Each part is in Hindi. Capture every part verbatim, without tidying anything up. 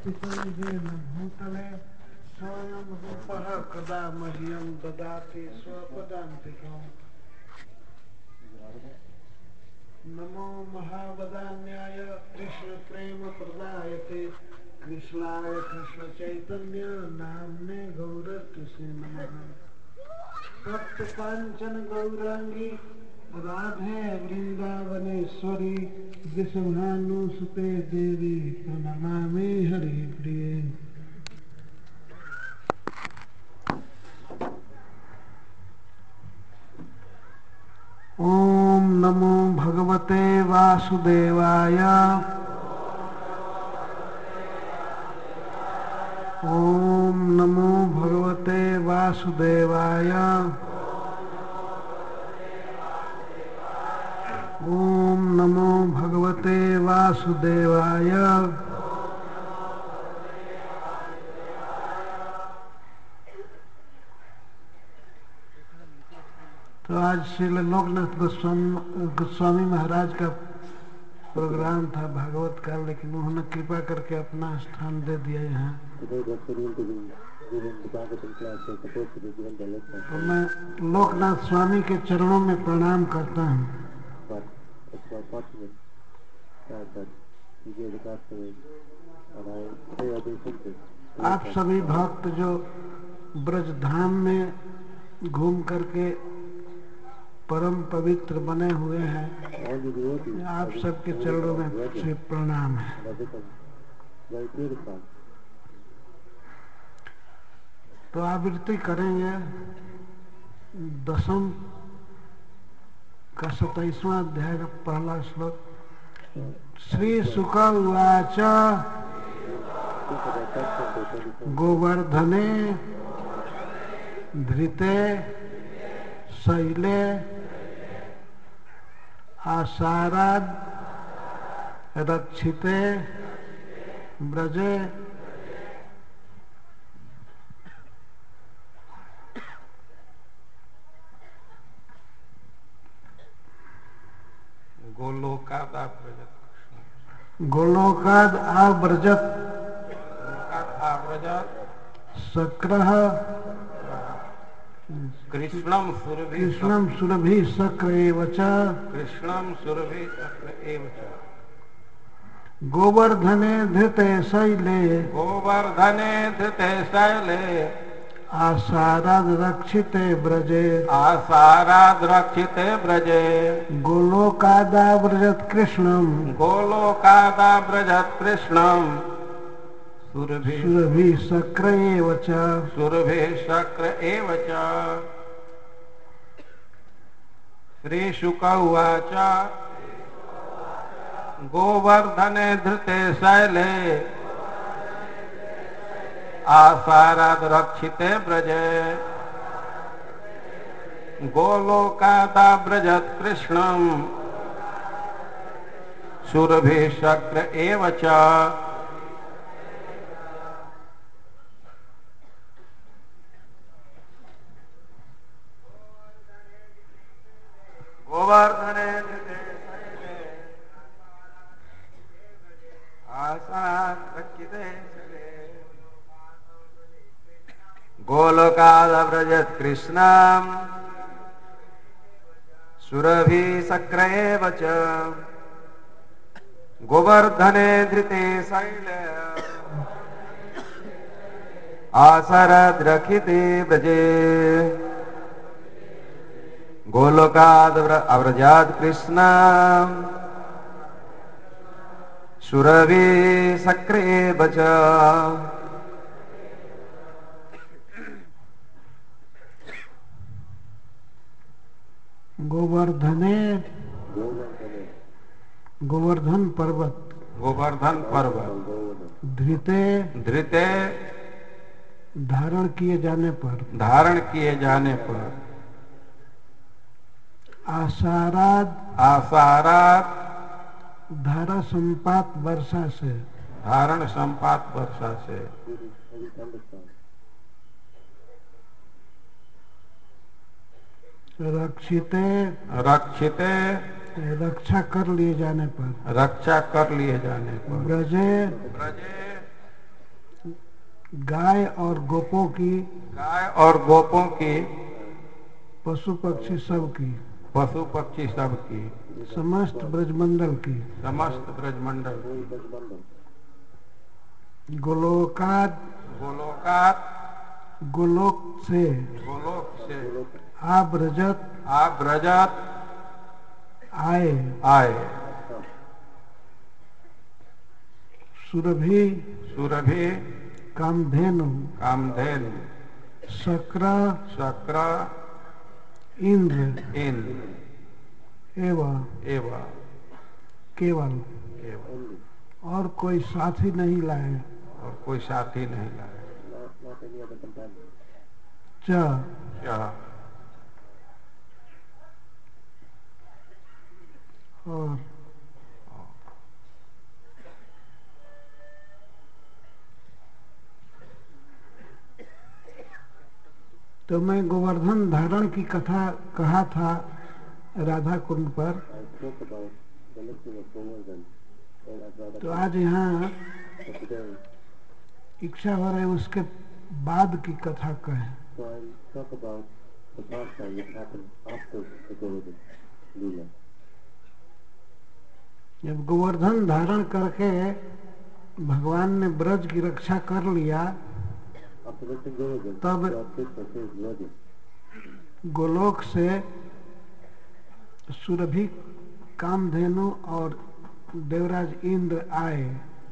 पितृजेन भूतले स्वयं रूपः कदा मह्यं ददाति स्वपदान्तिकम्। नमो महावदान्याय कृष्ण प्रेम प्रदायते कृष्णाय कृष्ण चैतन्य नाम्ने गौरतुसे नमः। तप्त कांचन गौरांगी राधे वृंदावनेश्वरी वृषभानुसुते देवी प्रणमामि हरिप्रिये। ओम नमो भगवते वासुदेवाय। ओम नमो भगवते वासुदेवाय। ओम नमो भगवते वासुदेवाय। तो आज श्रील लोकनाथ गोस्वामी गोस्वामी महाराज का प्रोग्राम था भागवत का, लेकिन उन्होंने कृपा करके अपना स्थान दे दिया यहाँ। तो मैं लोकनाथ स्वामी के चरणों में प्रणाम करता हूँ। आप सभी भक्त जो ब्रज धाम में घूम करके परम पवित्र बने हुए हैं, आप सबके चरणों में से प्रणाम है। तो आवृत्ति करेंगे दसम का सताइसवां अध्याय का पहला श्लोक। श्री शुक उवाच गोवर्धने धृते शैले आसाराद रक्षिते ब्रजे गोलोकाद आव्रजत गोलोकाद आव्रजत आव्रजत शक्रः कृष्णम सुरभि कृष्णम सुरभि शक्र एव च कृष्णम सुरभि शक्र एव च गोवर्धने धृते शैले गोवर्धने धृते शैले आसाराद रक्षिते ब्रजे आसाराद रक्षिते ब्रजे गोलोकादाव्रजत कृष्णम गोलोकादाव्रजत कृष्णम सुरभि सुरभि शक्र एव च सुरभि शक्र एव च। श्री शुक उवाच गोवर्धने धृते शैले आसाराद रक्षिते ब्रजे गोलोकादाव्रजत कृष्णम सुरभि शक्र एव च। गोवर्धने धृते शैले आसाराद रक्षिते गोलोकादाव्रजत कृष्णं सुरभि शक्र एव च। गोवर्धने धृते शैले आसाराद रक्षिते ब्रजे गोलोकादाव्रजत कृष्णं सुरभि शक्र एव च। गोवर्धने गोवर्धन पर्वत गोवर्धन पर्वत धृते धृते धारण किए जाने पर धारण किए जाने पर आसाराद आसारात धारा संपात वर्षा से धारण संपात वर्षा से रक्षिते रक्षिते रक्षा कर लिए जाने पर रक्षा कर लिए जाने पर ब्रजे ब्रजे गाय और गोपों की, गाय और गोपों की, पशु पक्षी सब की, पशु पक्षी सब की, समस्त ब्रजमंडल की, समस्त ब्रजमंडल की, गोलोकात, गोलोकात, गोलोक से, गोलोक से, आब्रजत, आब्रजत आए, आए, सुरभि, सुरभि, कामधेनु, कामधेनु, शक्र, शक्र, इंद्र, इंद्र, एवं, एवं, केवल, एवं, और कोई साथी नहीं लाए, और कोई साथी नहीं लाए। च, क्या और तो मैं गोवर्धन धारण की कथा कहा था राधा कुंड पर, तो आज यहाँ इच्छा हो रही है उसके बाद की कथा कहें। जब गोवर्धन धारण करके भगवान ने ब्रज की रक्षा कर लिया, तब गोलोक से सुरभि, कामधेनु और देवराज इंद्र आए।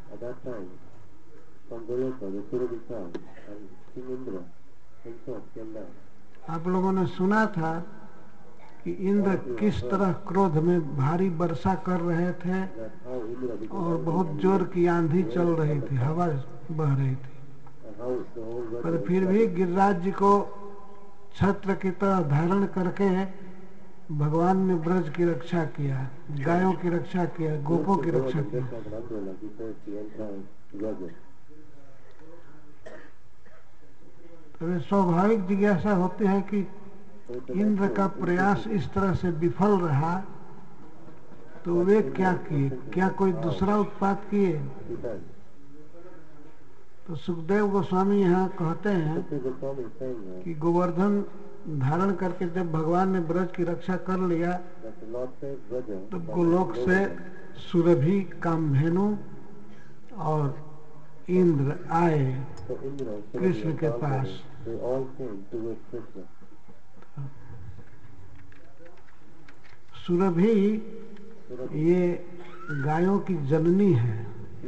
आप लोगों ने सुना था कि इंद्र किस तरह क्रोध में भारी वर्षा कर रहे थे और बहुत जोर की आंधी चल रही थी, हवा बह रही थी, पर फिर भी गिरिराज जी को छत्र की तरह धारण करके भगवान ने ब्रज की रक्षा किया, गायों की रक्षा किया, गोपों की रक्षा किया। तो स्वाभाविक जिज्ञासा होती है कि इंद्र का प्रयास इस तरह से विफल रहा तो वे क्या किए, क्या कोई दूसरा उत्पात किए? तो सुखदेव गोस्वामी यहाँ कहते हैं कि गोवर्धन धारण करके जब भगवान ने ब्रज की रक्षा कर लिया तो गोलोक से सुरभि, कामधेनु और इंद्र आए कृष्ण के पास। सुरभि ये गायों की जननी है,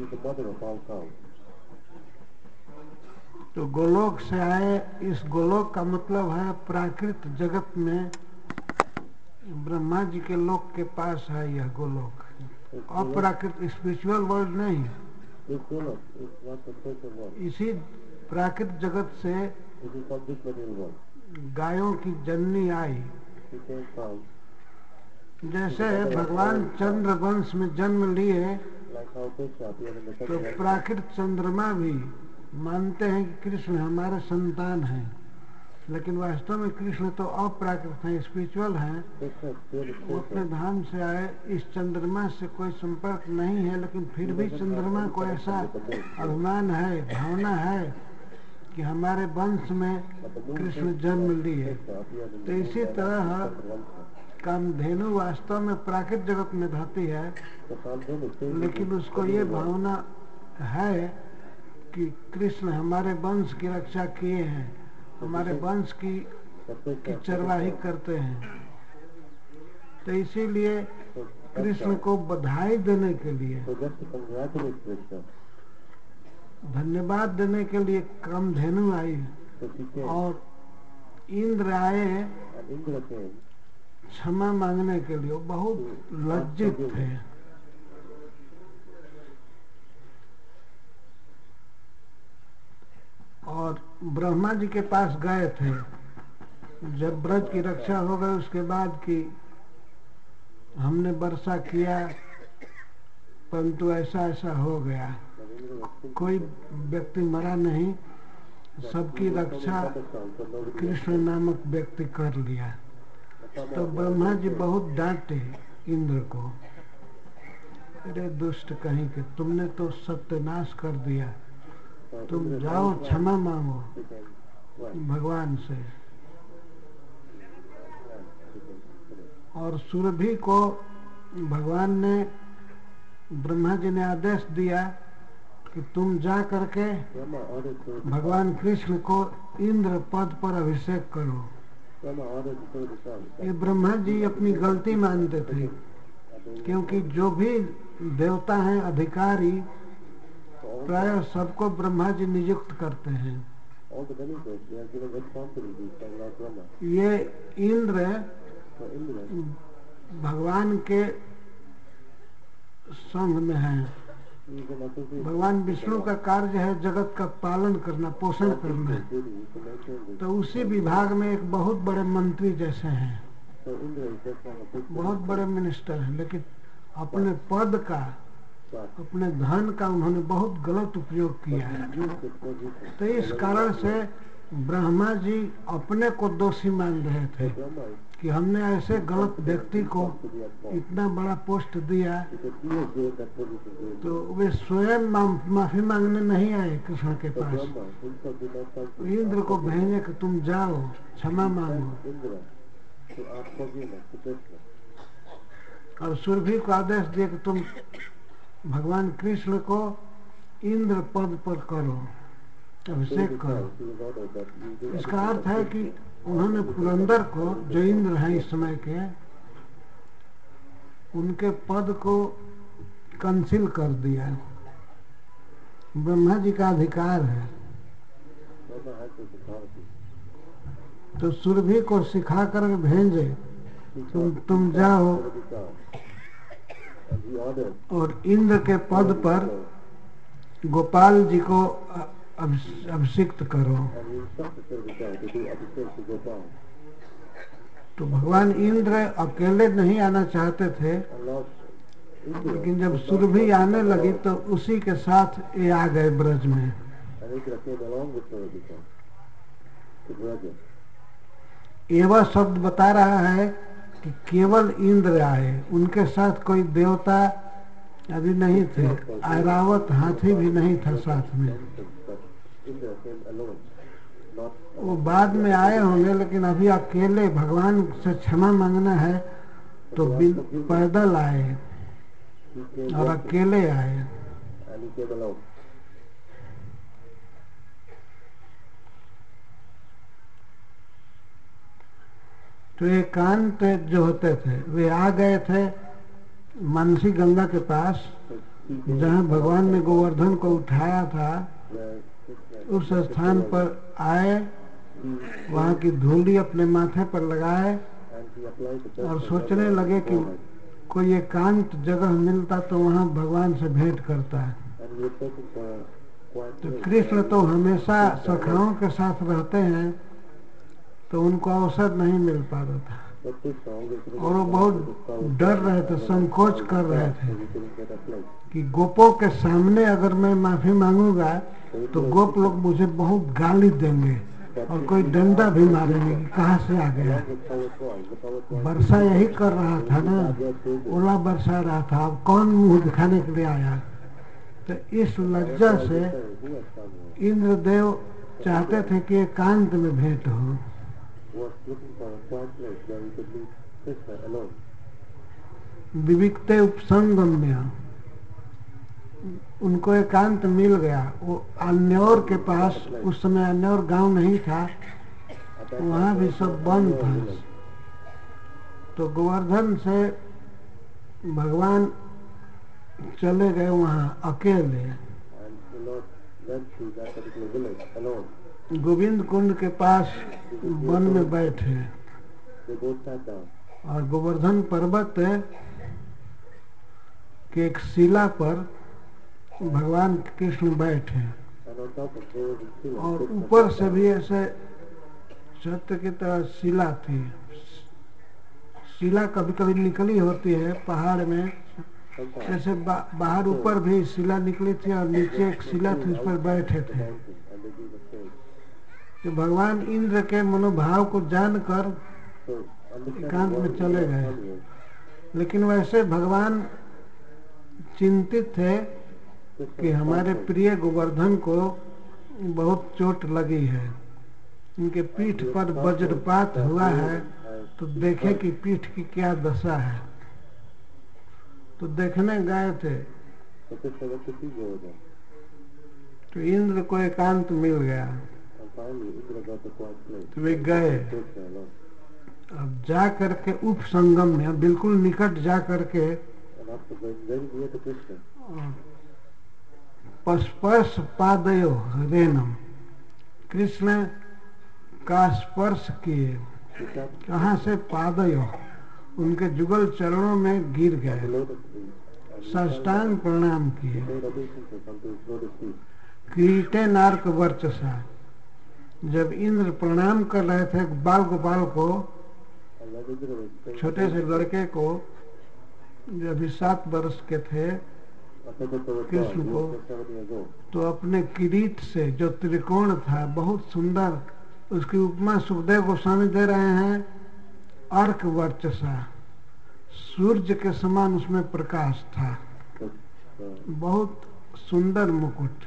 तो गोलोक से आए। इस गोलोक का मतलब है प्राकृत जगत में ब्रह्मा जी के लोक के पास है यह गोलोक, अपराकृत स्पिरिचुअल वर्ल्ड नहीं। इसी प्राकृत जगत से गायों की जननी आई। जैसे भगवान चंद्र वंश में जन्म लिए तो प्राकृत चंद्रमा भी मानते हैं कि कृष्ण हमारे संतान हैं, लेकिन वास्तव में कृष्ण तो अप्राकृत हैं, स्पिरिचुअल हैं। वो अपने धाम से आए, इस चंद्रमा से कोई संपर्क नहीं है, लेकिन फिर भी चंद्रमा को ऐसा अभिमान है, भावना है कि हमारे वंश में कृष्ण जन्म लिए। तो इसी तरह कामधेनु वास्तव में प्राकृत जगत में रहती है, लेकिन उसको ये भावना है कि कृष्ण हमारे वंश की रक्षा किए हैं, हमारे वंश की, की चरवाही करते हैं। तो इसीलिए कृष्ण को बधाई देने के लिए, धन्यवाद देने के लिए कामधेनु आई और इंद्र आए क्षमा मांगने के लिए। बहुत लज्जित थे। और ब्रह्मा जी के पास गए थे जब ब्रज की रक्षा हो गई, उसके बाद कि हमने वर्षा किया परंतु ऐसा ऐसा हो गया, कोई व्यक्ति मरा नहीं, सबकी रक्षा कृष्ण नामक व्यक्ति कर लिया। तो ब्रह्मा जी बहुत डांटे इंद्र को, अरे दुष्ट कहीं के, तुमने तो सत्यानाश कर दिया, तुम जाओ क्षमा मांगो भगवान से। और सुरभि को भगवान ने ब्रह्मा जी ने आदेश दिया कि तुम जा करके भगवान कृष्ण को इंद्र पद पर अभिषेक करो। ये ब्रह्मा जी अपनी गलती मानते थे, क्योंकि जो भी देवता हैं अधिकारी प्राय सबको ब्रह्मा जी नियुक्त करते हैं। ये इंद्र भगवान के संग में है। भगवान विष्णु का कार्य है जगत का पालन करना, पोषण करना, तो उसी विभाग में एक बहुत बड़े मंत्री जैसे हैं, बहुत बड़े मिनिस्टर हैं, लेकिन अपने पद का, अपने धन का उन्होंने बहुत गलत उपयोग किया है। तो इस कारण से ब्रह्मा जी अपने को दोषी मान रहे थे कि हमने ऐसे गलत व्यक्ति को इतना बड़ा पोस्ट दिया। तो वे स्वयं माफी मांगने नहीं आए कृष्ण के पास, इंद्र को भेजे कि तुम जाओ क्षमा मांगो। और सुरभि को आदेश दिए कि तुम भगवान कृष्ण को इंद्र पद पर करो, अभिषेक करो। इसका अर्थ है कि उन्होंने पुरंदर को, जो इंद्र हैं इस समय के, उनके पद को कैंसिल कर दिया। ब्रह्मा जी का अधिकार है। तो सुरभि को सिखा कर भेजे, तुम तुम जाओ और इंद्र के पद पर गोपाल जी को अभिषिक्त करो। तो भगवान इंद्र अकेले नहीं आना चाहते थे, लेकिन जब सुरभि आने लगी तो उसी के साथ ये आ गए ब्रज में। एवं शब्द बता रहा है कि केवल इंद्र आए, उनके साथ कोई देवता अभी नहीं थे, ऐरावत हाथी भी नहीं था साथ में। वो बाद में आए होंगे, लेकिन अभी अकेले भगवान से क्षमा मांगना है तो पैदल आए और अकेले आए। तो एकांत जो होते थे वे आ गए थे मानसी गंगा के पास, जहाँ भगवान ने गोवर्धन को उठाया था। उस स्थान पर आए, वहाँ की धूली अपने माथे पर लगाए और सोचने लगे कि कोई एकांत जगह मिलता तो वहाँ भगवान से भेंट करता है। तो कृष्ण तो हमेशा सखाओं के साथ रहते हैं, तो उनको अवसर नहीं मिल पाता था और वो बहुत डर रहे थे, संकोच कर रहे थे कि गोपों के सामने अगर मैं माफी मांगूंगा तो गोप लोग मुझे बहुत गाली देंगे और कोई डंडा भी मारेंगे कि कहाँ से आ गया। वर्षा यही कर रहा था ना, ओला बरसा रहा था, अब कौन मुंह दिखाने के लिए आया। तो इस लज्जा से इंद्रदेव चाहते थे कि एकांत में भेंट हो। विविक्ते उपसंगम्य, उनको एकांत मिल गया। वो अन्यौर के पास, उस समय अन्यौर गांव नहीं था, वहाँ भी सब बंद था। तो गोवर्धन से भगवान चले गए वहाँ अकेले। गोविंद कुंड के पास वन में बैठे और गोवर्धन पर्वत के एक शिला पर भगवान कृष्ण बैठे और ऊपर से भी ऐसे छत्र की तरह शिला थी। शिला कभी कभी निकली होती है पहाड़ में, जैसे बा, बाहर ऊपर भी शिला निकली थी और नीचे एक शिला थी, उस पर बैठे थे। तो भगवान इंद्र के मनोभाव को जानकर एकांत में चले गए, लेकिन वैसे भगवान चिंतित थे कि हमारे प्रिय गोवर्धन को बहुत चोट लगी है। इनके पीठ पर वज्रपात हुआ है, तो देखे कि पीठ की क्या दशा है। तो देखने गए थे, तो इंद्र को एकांत मिल गया, तो वे गए। अब जा करके उपसंगम में, बिल्कुल निकट जा करके स्पर्श पादयो रेनम, कृष्ण का स्पर्श किए। कहाँ से? पादयो, उनके जुगल चरणों में गिर गए, साष्टांग प्रणाम किए। किरीटे नारक वर्चसा, जब इंद्र प्रणाम कर रहे थे बाल गोपाल को, छोटे से लड़के को, जो अभी सात वर्ष के थे, कृष्ण को, तो अपने किरीट से, जो त्रिकोण था बहुत सुंदर, उसकी उपमा सुखदेव गोस्वामी दे रहे हैं, अर्क वर्चसा, सूर्य के समान उसमें प्रकाश था, बहुत सुंदर मुकुट,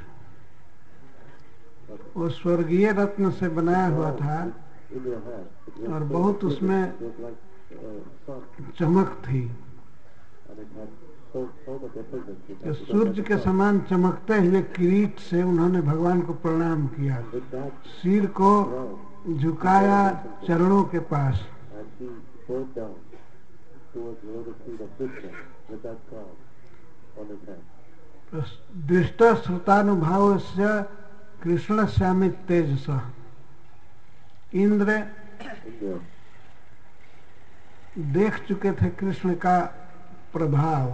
वो स्वर्गीय रत्न से बनाया हुआ था और बहुत उसमें चमक थी। तो सूर्य के समान चमकते हुए किरीट से उन्होंने भगवान को प्रणाम किया, सिर को झुकाया चरणों के पास। दृष्ट श्रुतानुभाव से कृष्ण श्यामित तेजस, इंद्र देख चुके थे कृष्ण का प्रभाव।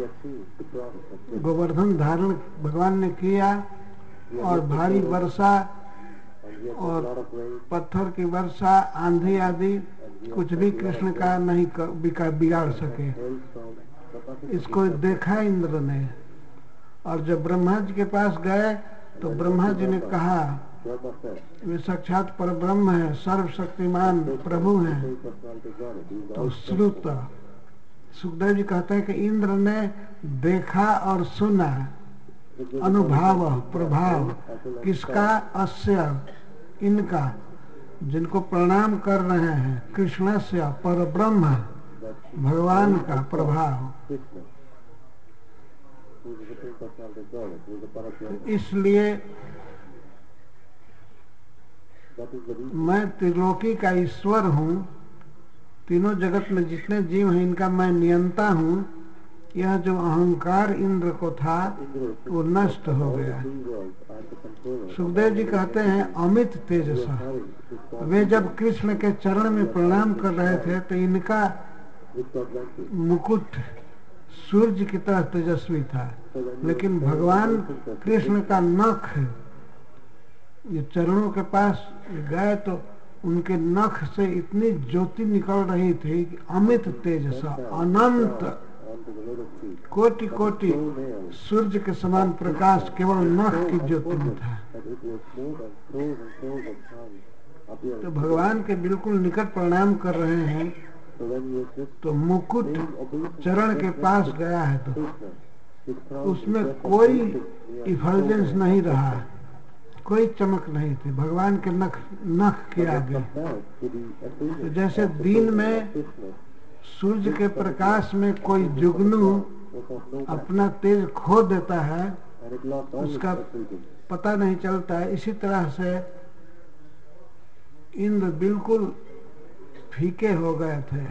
गोवर्धन धारण भगवान ने किया और भारी वर्षा और पत्थर की वर्षा, आंधी आदि कुछ भी कृष्ण का नहीं बिगाड़ सके। इसको देखा इंद्र ने, और जब ब्रह्मा जी के पास गए तो ब्रह्मा जी ने कहा वे साक्षात परब्रह्म है, सर्वशक्तिमान प्रभु हैं। तो श्रुत, सुखदेव जी कहते हैं कि इंद्र ने देखा और सुना, अनुभाव प्रभाव किसका? अस्य, इनका, जिनको प्रणाम कर रहे हैं, कृष्ण से परब्रह्म भगवान का प्रभाव। इसलिए मैं त्रिलोकी का ईश्वर हूँ, तीनों जगत में जितने जीव हैं इनका मैं नियंता हूँ। यह जो अहंकार इंद्र को था वो नष्ट हो गया। सुखदेव जी कहते हैं अमित तेजसा, वे जब कृष्ण के चरण में प्रणाम कर रहे थे तो इनका मुकुट सूर्य की तरह तेजस्वी था, लेकिन भगवान कृष्ण का नख, ये चरणों के पास गए तो उनके नख से इतनी ज्योति निकल रही थी कि अमित तेजसा, अनंत कोटि कोटि सूर्य के समान प्रकाश केवल नख की ज्योति में था। तो भगवान के बिल्कुल निकट प्रणाम कर रहे हैं, तो मुकुट चरण के पास गया है तो उसमें कोई इफल्जेंस नहीं रहा, कोई चमक नहीं थी भगवान के नख नख के आगे। तो जैसे दिन में सूर्य के प्रकाश में कोई जुगनू अपना तेज खो देता है, उसका पता नहीं चलता है, इसी तरह से इंद्र बिल्कुल फीके हो गए थे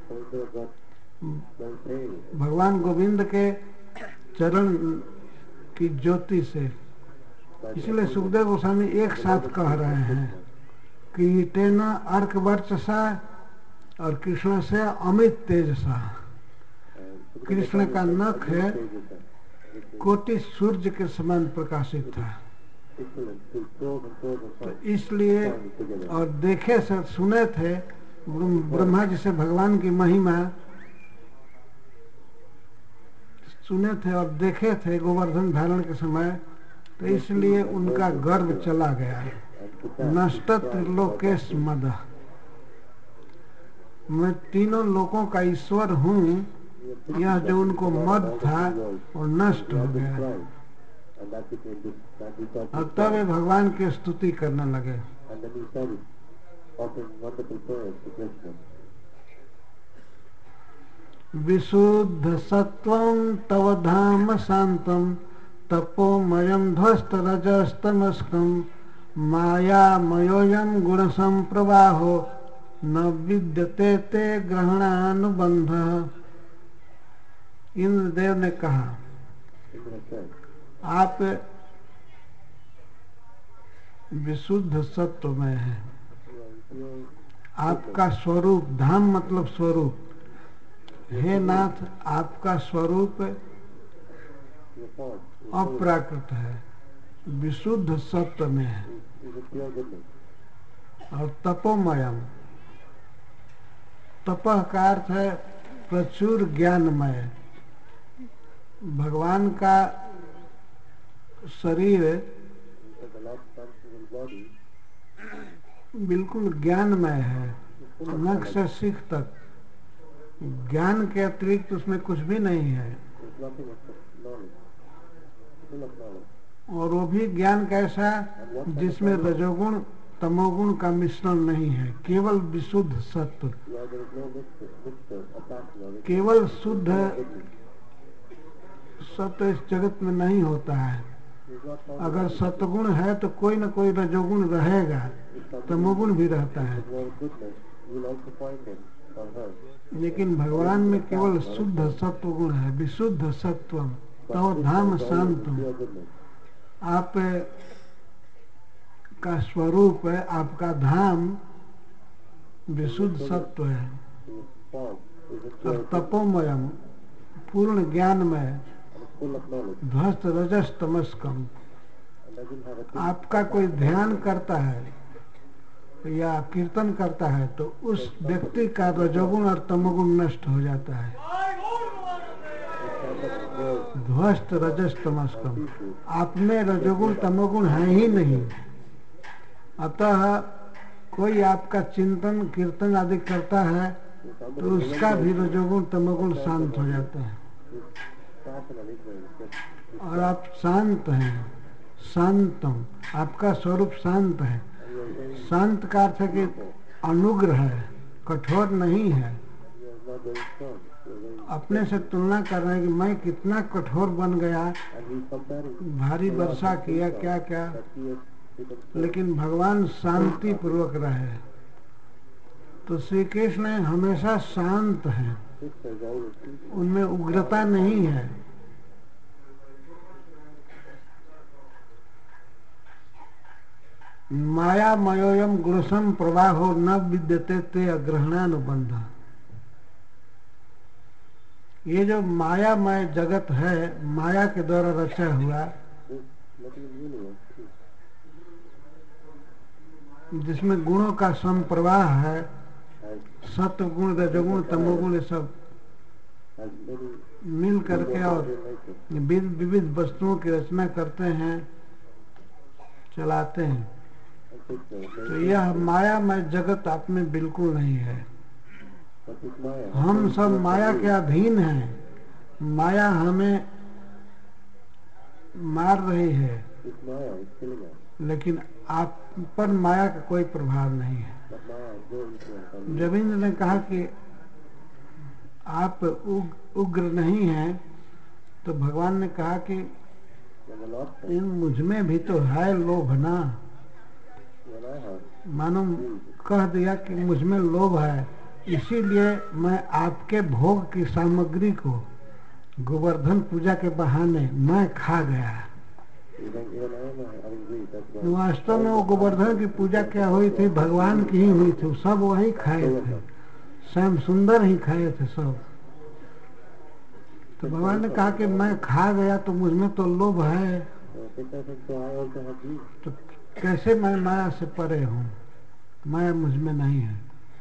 भगवान गोविंद के चरण की ज्योति से। इसलिए सुखदेव गोस्वामी एक साथ कह रहे हैं कि तेना अर्क वर्चसा और कृष्ण से अमित तेजसा। कृष्ण का नख है कोटि सूर्य के समान प्रकाशित था, तो इसलिए, और देखे से सुने थे ब्रह्मा जी से भगवान की महिमा सुने थे और देखे थे गोवर्धन धारण के समय, तो इसलिए उनका गर्व चला गया। नष्ट त्रिलोकेश मद, मैं तीनों लोकों का ईश्वर हूँ, यह जो उनको मद था वो नष्ट हो गया। And that became this, that we thought और तब वे भगवान की स्तुति करने लगे। and then he started offering wonderful prayers to Krishna. विशुद्ध सत्वं तव धाम शांतम तपोमयं ध्वस्त रजस्तमस्कं मायामयोऽयं गुण संप्रवाहो न विद्यते ते ग्रहणानुबंधः। इंद्रदेव ने कहा, Indra said, आप विशुद्ध सत्व में हैं, you are pure, आपका स्वरूप, धाम मतलब स्वरूप, हे नाथ आपका स्वरूप your form is holy, अप्राकृत है, विशुद्ध सत्व में है। is, is a pure goodness. और तपोमयम, तपह का अर्थ है प्रचुर ज्ञानमय। भगवान का शरीर He said the Lord Samson's body बिल्कुल ज्ञानमय है, is full of नख knowledge. से सीख तक ज्ञान के अतिरिक्त उसमें कुछ भी नहीं है। There's nothing except knowledge. Full of knowledge. और वो भी ज्ञान कैसा, जिसमें रजोगुण तमोगुण का मिश्रण नहीं है, केवल विशुद्ध सत्व, Where there is no mixture, mixture of passion or ignorance. केवल शुद्ध Goodness. सत्व इस जगत में नहीं होता है। There's not found अगर in the सत्वगुण है तो कोई न कोई रजोगुण रहेगा, तमोगुण भी रहता है, If there is goodness, you will also find him or her. लेकिन भगवान में केवल शुद्ध सत्वगुण है, विशुद्ध सत्वम तव धाम शांतम। Pure goodness. आप का स्वरूप है, आपका धाम विशुद्ध सत्व है। His form is a और pure goodness तपोमयम पूर्ण ज्ञानमय, and is full of knowledge ध्वस्त रजस तमस्कम। and doesn't have a आपका कोई ध्यान करता है या कीर्तन करता है तो उस व्यक्ति का रजोगुण और तमोगुण नष्ट हो जाता है। ध्वस्त रजस तमस्कम, आप में रजोगुण तमोगुण है ही नहीं, अतः कोई आपका चिंतन कीर्तन आदि करता है तो उसका भी रजोगुण तमोगुण शांत हो जाता है। passion and ignorance gets और आप शांत हैं, शांतम, आपका स्वरूप शांत है। and you are very, शांत का अर्थ है कि अनुग्र है, कठोर नहीं है। you are not very strong. You are very, अपने से तुलना कर रहे हैं कि मैं कितना कठोर बन गया, and he is comparing भारी the Lord वर्षा with किया himself, क्या क्या, that he has become so लेकिन भगवान शांति पूर्वक रहे। तो श्री कृष्ण हमेशा शांत हैं, Krishna is always peaceful. उनमें उग्रता नहीं है। माया मयोयम गुणसम प्रवाहो न विद्यते ते अग्रहणानुबंध। ये जो मायामय जगत है, माया के द्वारा रचा हुआ, This material universe is, जिसमें गुणों का संप्रवाह है, has, सत्व गुण रजोगुण तमोगुण ये सब has many मिल करके और nature. विविध विविध वस्तुओं की रचना करते हैं, चलाते हैं। And Krishna, तो यह मायामय जगत आप में बिल्कुल नहीं है। but this Maya, हम सब माया के अधीन हैं, माया हमें मार रही है, this Maya is killing us. लेकिन आप पर माया का कोई प्रभाव नहीं है। But Maya has no influence on you. जब इंद्र ने कहा कि आप उग, उग्र नहीं हैं, तो भगवान ने कहा कि When the Lord said, इन मुझ में भी तो है लोभ ना, when I have, मानो कह दिया कि मुझ में लोभ है, इसीलिए मैं आपके भोग की सामग्री को गोवर्धन पूजा के बहाने मैं खा गया। even, even I am having greed, that's why. वास्तव में वो गोवर्धन की पूजा क्या हुई थी, भगवान की ही हुई थी, सब वही खाए थे, श्याम सुंदर ही खाए थे सब। तो भगवान ने कहा कि मैं खा गया तो मुझ में तो लोभ है, So Krishna said, so I also have greed. तो कैसे मैं माया से परे हूँ, माया मुझ में नहीं है,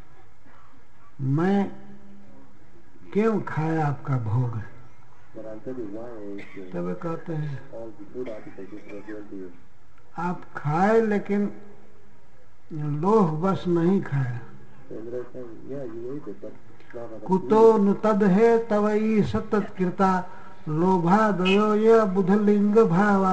मैं क्यों खाया आपका भोग। But I'll tell you why I ate you. तब वे कहते हैं All the food articles which were given to you. आप खाए लेकिन लोभ बस नहीं खाया। So Indra is saying, yeah, you ate it, but not out of कुतो greed. नु तद है तवई सतत कृता लोभादयो ये बुधलिंग भाव।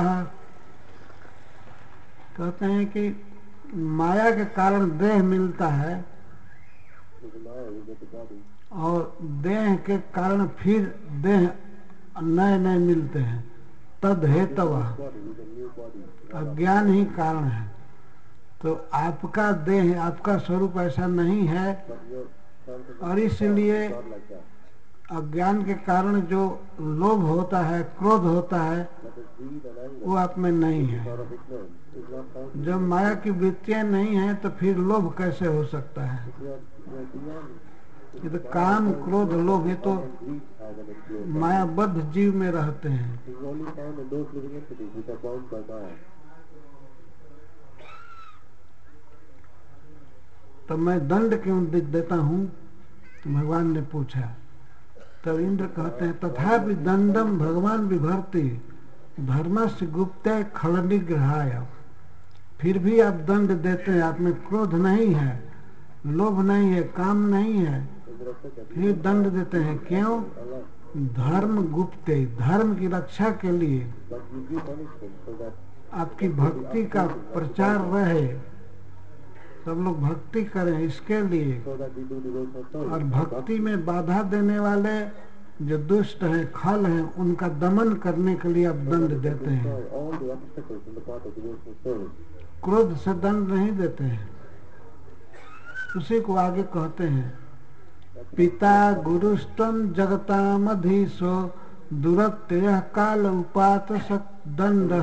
कहते हैं कि माया के कारण देह मिलता है With the Maya, we get the body. और देह के कारण फिर देह नए नए मिलते हैं। तद हेतव Body, with a new body. अज्ञान ही कारण है। तो आपका देह, आपका स्वरूप ऐसा नहीं है But your consciousness और इसलिए is not like that. अज्ञान के कारण जो लोभ होता है, क्रोध होता है, But the greed and anger, वो आप में नहीं है। sort of ignorance, is not found. जब माया की वृत्तियां नहीं है तो फिर लोभ कैसे हो सकता है? You are, you are beyond. ये तो काम, क्रोध, लोभ ये तो And greed has an influence. मायाबद्ध जीव में रहते हैं। It is only found in those living entities which are bound by Maya. तो मैं दंड क्यों दे, देता हूँ? भगवान ने पूछा। तब इंद्र कहते हैं तथापि दंडम भगवान विभर्ति धर्मस्य गुप्ते खल निग्रहाय। फिर भी आप दंड देते हैं, आप में क्रोध नहीं है, लोभ नहीं है, काम नहीं है, फिर दंड देते हैं। क्यों? धर्म गुप्ते, धर्म की रक्षा के लिए, But you give punishment so that आपकी भक्ति का प्रचार रहे, सब लोग भक्ति करें इसके लिए। so that we do devotional service. और भक्ति में बाधा देने वाले जो दुष्ट हैं, खल हैं, उनका दमन करने के लिए आप दंड देते हैं। Destroy all the obstacles in the path of devotional service. क्रोध से दंड नहीं देते हैं। उसी को आगे कहते हैं पिता गुरुस्तम जगतामधीशो दुरत्यः काल उपात दंड।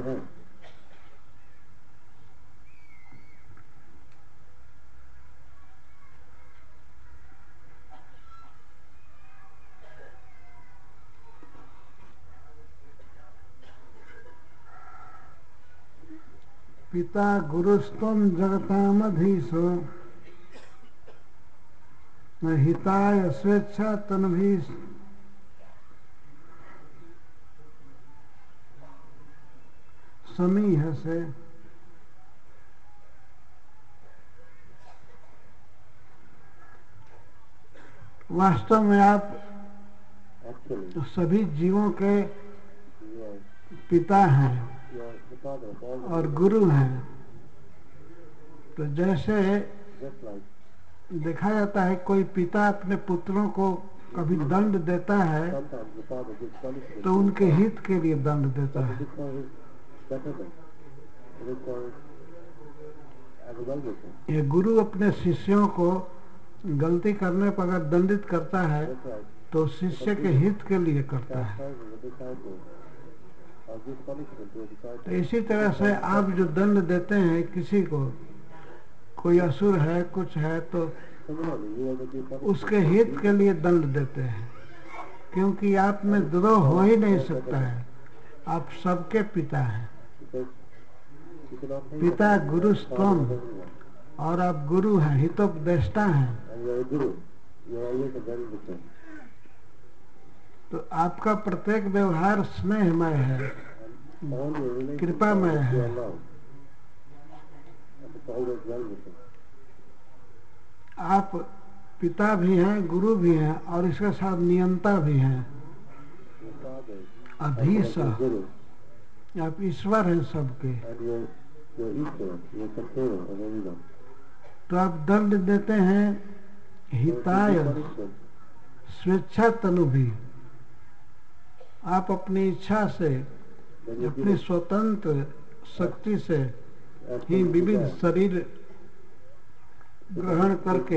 पिता गुरुस्तम जगतामधीशो हिताय स्वेच्छा तन्भी समीह से। वास्तव में आप Actually, सभी जीवों के you are, पिता हैं you are the father of all the और गुरु हैं। तो जैसे just like देखा जाता है कोई पिता अपने पुत्रों को कभी दंड देता है sometimes the father gives punishment. तो उनके हित के लिए दंड देता But है। it is for his betterment. It is for his as a well-wisher. ये गुरु अपने शिष्यों को गलती करने पर अगर दंडित करता है That's right. तो शिष्य के हित के लिए करता है। Chastising a disciple or gives punishment to a तो disciple. इसी तरह से आप जो दंड देते हैं किसी को, कोई असुर है, कुछ है, तो Similarly, you also give punishment. उसके हित के लिए दंड देते हैं, क्योंकि आप में द्रोह हो ही नहीं सकता है। आप सबके पिता हैं। Because you cannot think पिता of Guru the father स्तम of everyone. और आप गुरु हैं, हितोपदेष्टा हैं। And you are a guru. You are always a well-wisher. तो आपका प्रत्येक व्यवहार स्नेहमय है, And all your relations कृपामय are है। pure love. And it's always well-wishing. आप पिता भी हैं, गुरु भी हैं और इसके साथ नियंता भी हैं, Your father अधीश। your guru. आप ईश्वर हैं सबके। And your, your Ishvara, your controller of everyone. तो आप दंड देते हैं So हिताय you give punishment. स्वेच्छा तनु भी। आप अपनी इच्छा से, Then you अपनी give it स्वतंत्र शक्ति से as ही per विविध desire. शरीर ग्रहण करके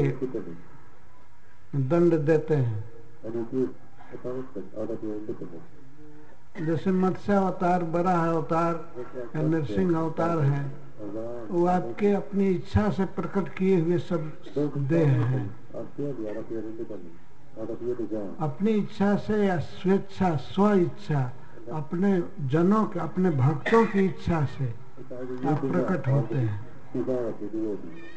दंड देते हैं। And you give a punishment out of your independence. जैसे मत्स्य अवतार, बराह अवतार या नरसिंह अवतार हैं, Or Varaha. वो आपके अपनी इच्छा से प्रकट किए हुए सब Those देह हैं। incarnations are purely out of your independence, out of your desire. अपनी इच्छा से या स्वेच्छा, स्व इच्छा, अपने जनों के, अपने भक्तों की इच्छा से It's either आप your प्रकट desire or होते the हैं। desire of your devotees.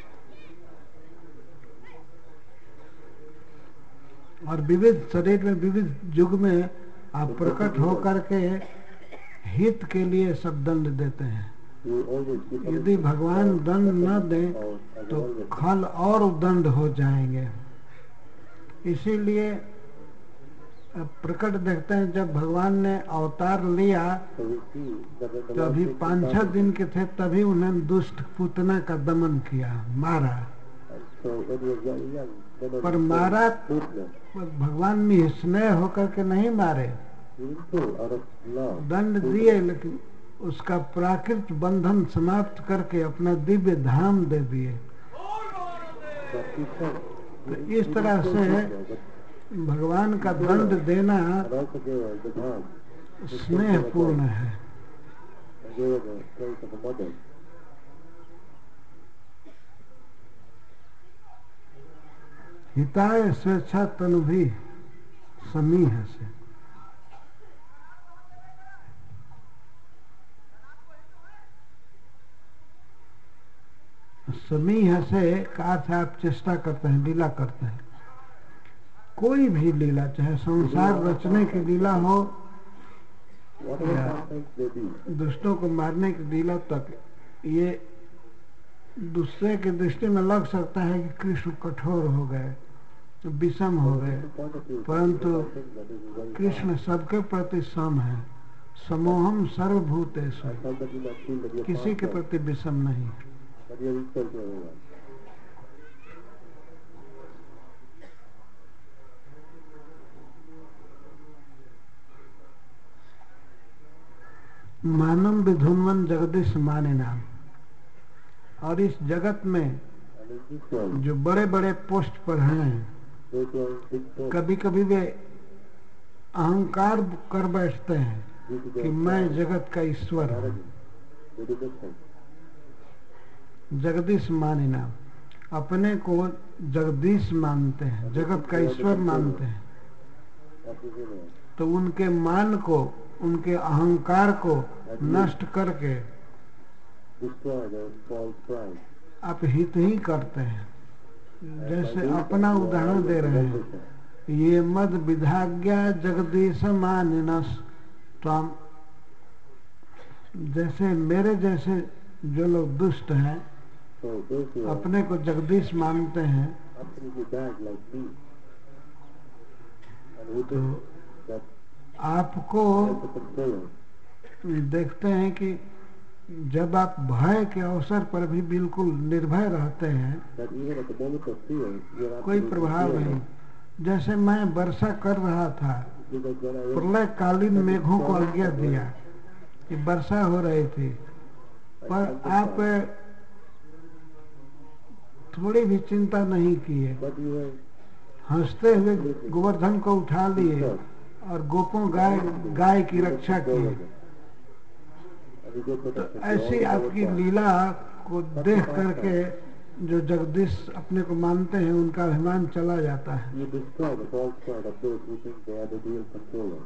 और विविध शरीर में, विविध युग में आप प्रकट होकर के हित के लिए सब दंड देते हैं। You always give यदि भगवान दंड न दें or as a तो well-wisher. खल और दंड हो जाएंगे। इसीलिए प्रकट देखते हैं जब भगवान ने अवतार लिया So we see that when the तो Lord अभी takes the पाँच छह body, दिन के थे तभी उन्होंने दुष्ट पूतना का दमन किया, मारा। and so when he was very young, then on पर his मारा fruitless, भगवान में स्नेह होकर के नहीं मारे, he didn't kill out of love. दंड दिए, लेकिन उसका प्राकृत बंधन समाप्त करके अपना दिव्य धाम दे दिए। But he said, तो he, he इस तरह didn't kill से Krishna, but भगवान का दंड देना and also gave her the dham, his स्नेह temple of पूर्ण God, है। and gave her the place of a mother. हिताय स्वेच्छा तनु भी समीह से। समीह से का अर्थ आप चेष्टा करते हैं, लीला करते हैं। कोई भी लीला, चाहे संसार रचने की लीला हो Whatever या pastimes they be, दुष्टों को मारने की लीला तक, ये दूसरे की दृष्टि में लग सकता है कि कृष्ण कठोर हो गए, विषम हो from a गए, different point of view, परंतु I think that this is very Krishna hard. सबके प्रति सम है। समोहम सर्वभूतेषु, I thought that you might feel that you're किसी के partial, प्रति विषम नहीं। but you're equal to everyone. मानव विधुन्वन जगदीश माने नाम। और इस जगत में And in this world, जो बड़े बड़े पोस्ट पर हैं, those who are in big posts, कभी कभी वे अहंकार कर बैठते हैं due to कि their मैं pride जगत का ईश्वर and हूँ। arrogance, they do this thing. Jagdish माने नाम, अपने को जगदीश मानते हैं, जगत का ईश्वर मानते हैं। That is in it. तो उनके मान को, उनके अहंकार को नष्ट करके Destroy their false pride. आप हित ही करते हैं। And by जैसे doing अपना that, you are उदाहरण दे always रहे हैं, well-wisher. ये मद विधाज्ञा जगदीश मानिनस त्वम। जैसे मेरे जैसे जो लोग दुष्ट हैं, So those who are अपने को जगदीश मानते हैं, absolutely bad like me, and who तो think that आपको as a controller, देखते हैं कि जब आप भय के अवसर पर भी बिल्कुल निर्भय रहते हैं, that even at the moment of fear, you are कोई absolutely प्रभाव नहीं। fearless. जैसे मैं वर्षा कर रहा था, Because when I went, प्रलयकालीन मेघों को आज्ञा दिया कि वर्षा हो रही थी, पर आप थोड़ी भी चिंता नहीं किए, but you were हंसते हुए गोवर्धन को उठा लिए और गोपों गाय गाय की रक्षा की। and you get तो protection. ऐसी आपकी लीला को देख करके जो जगदीश अपने को मानते हैं, उनका अभिमान चला जाता है। You destroy the false pride of those who think they are the real controller.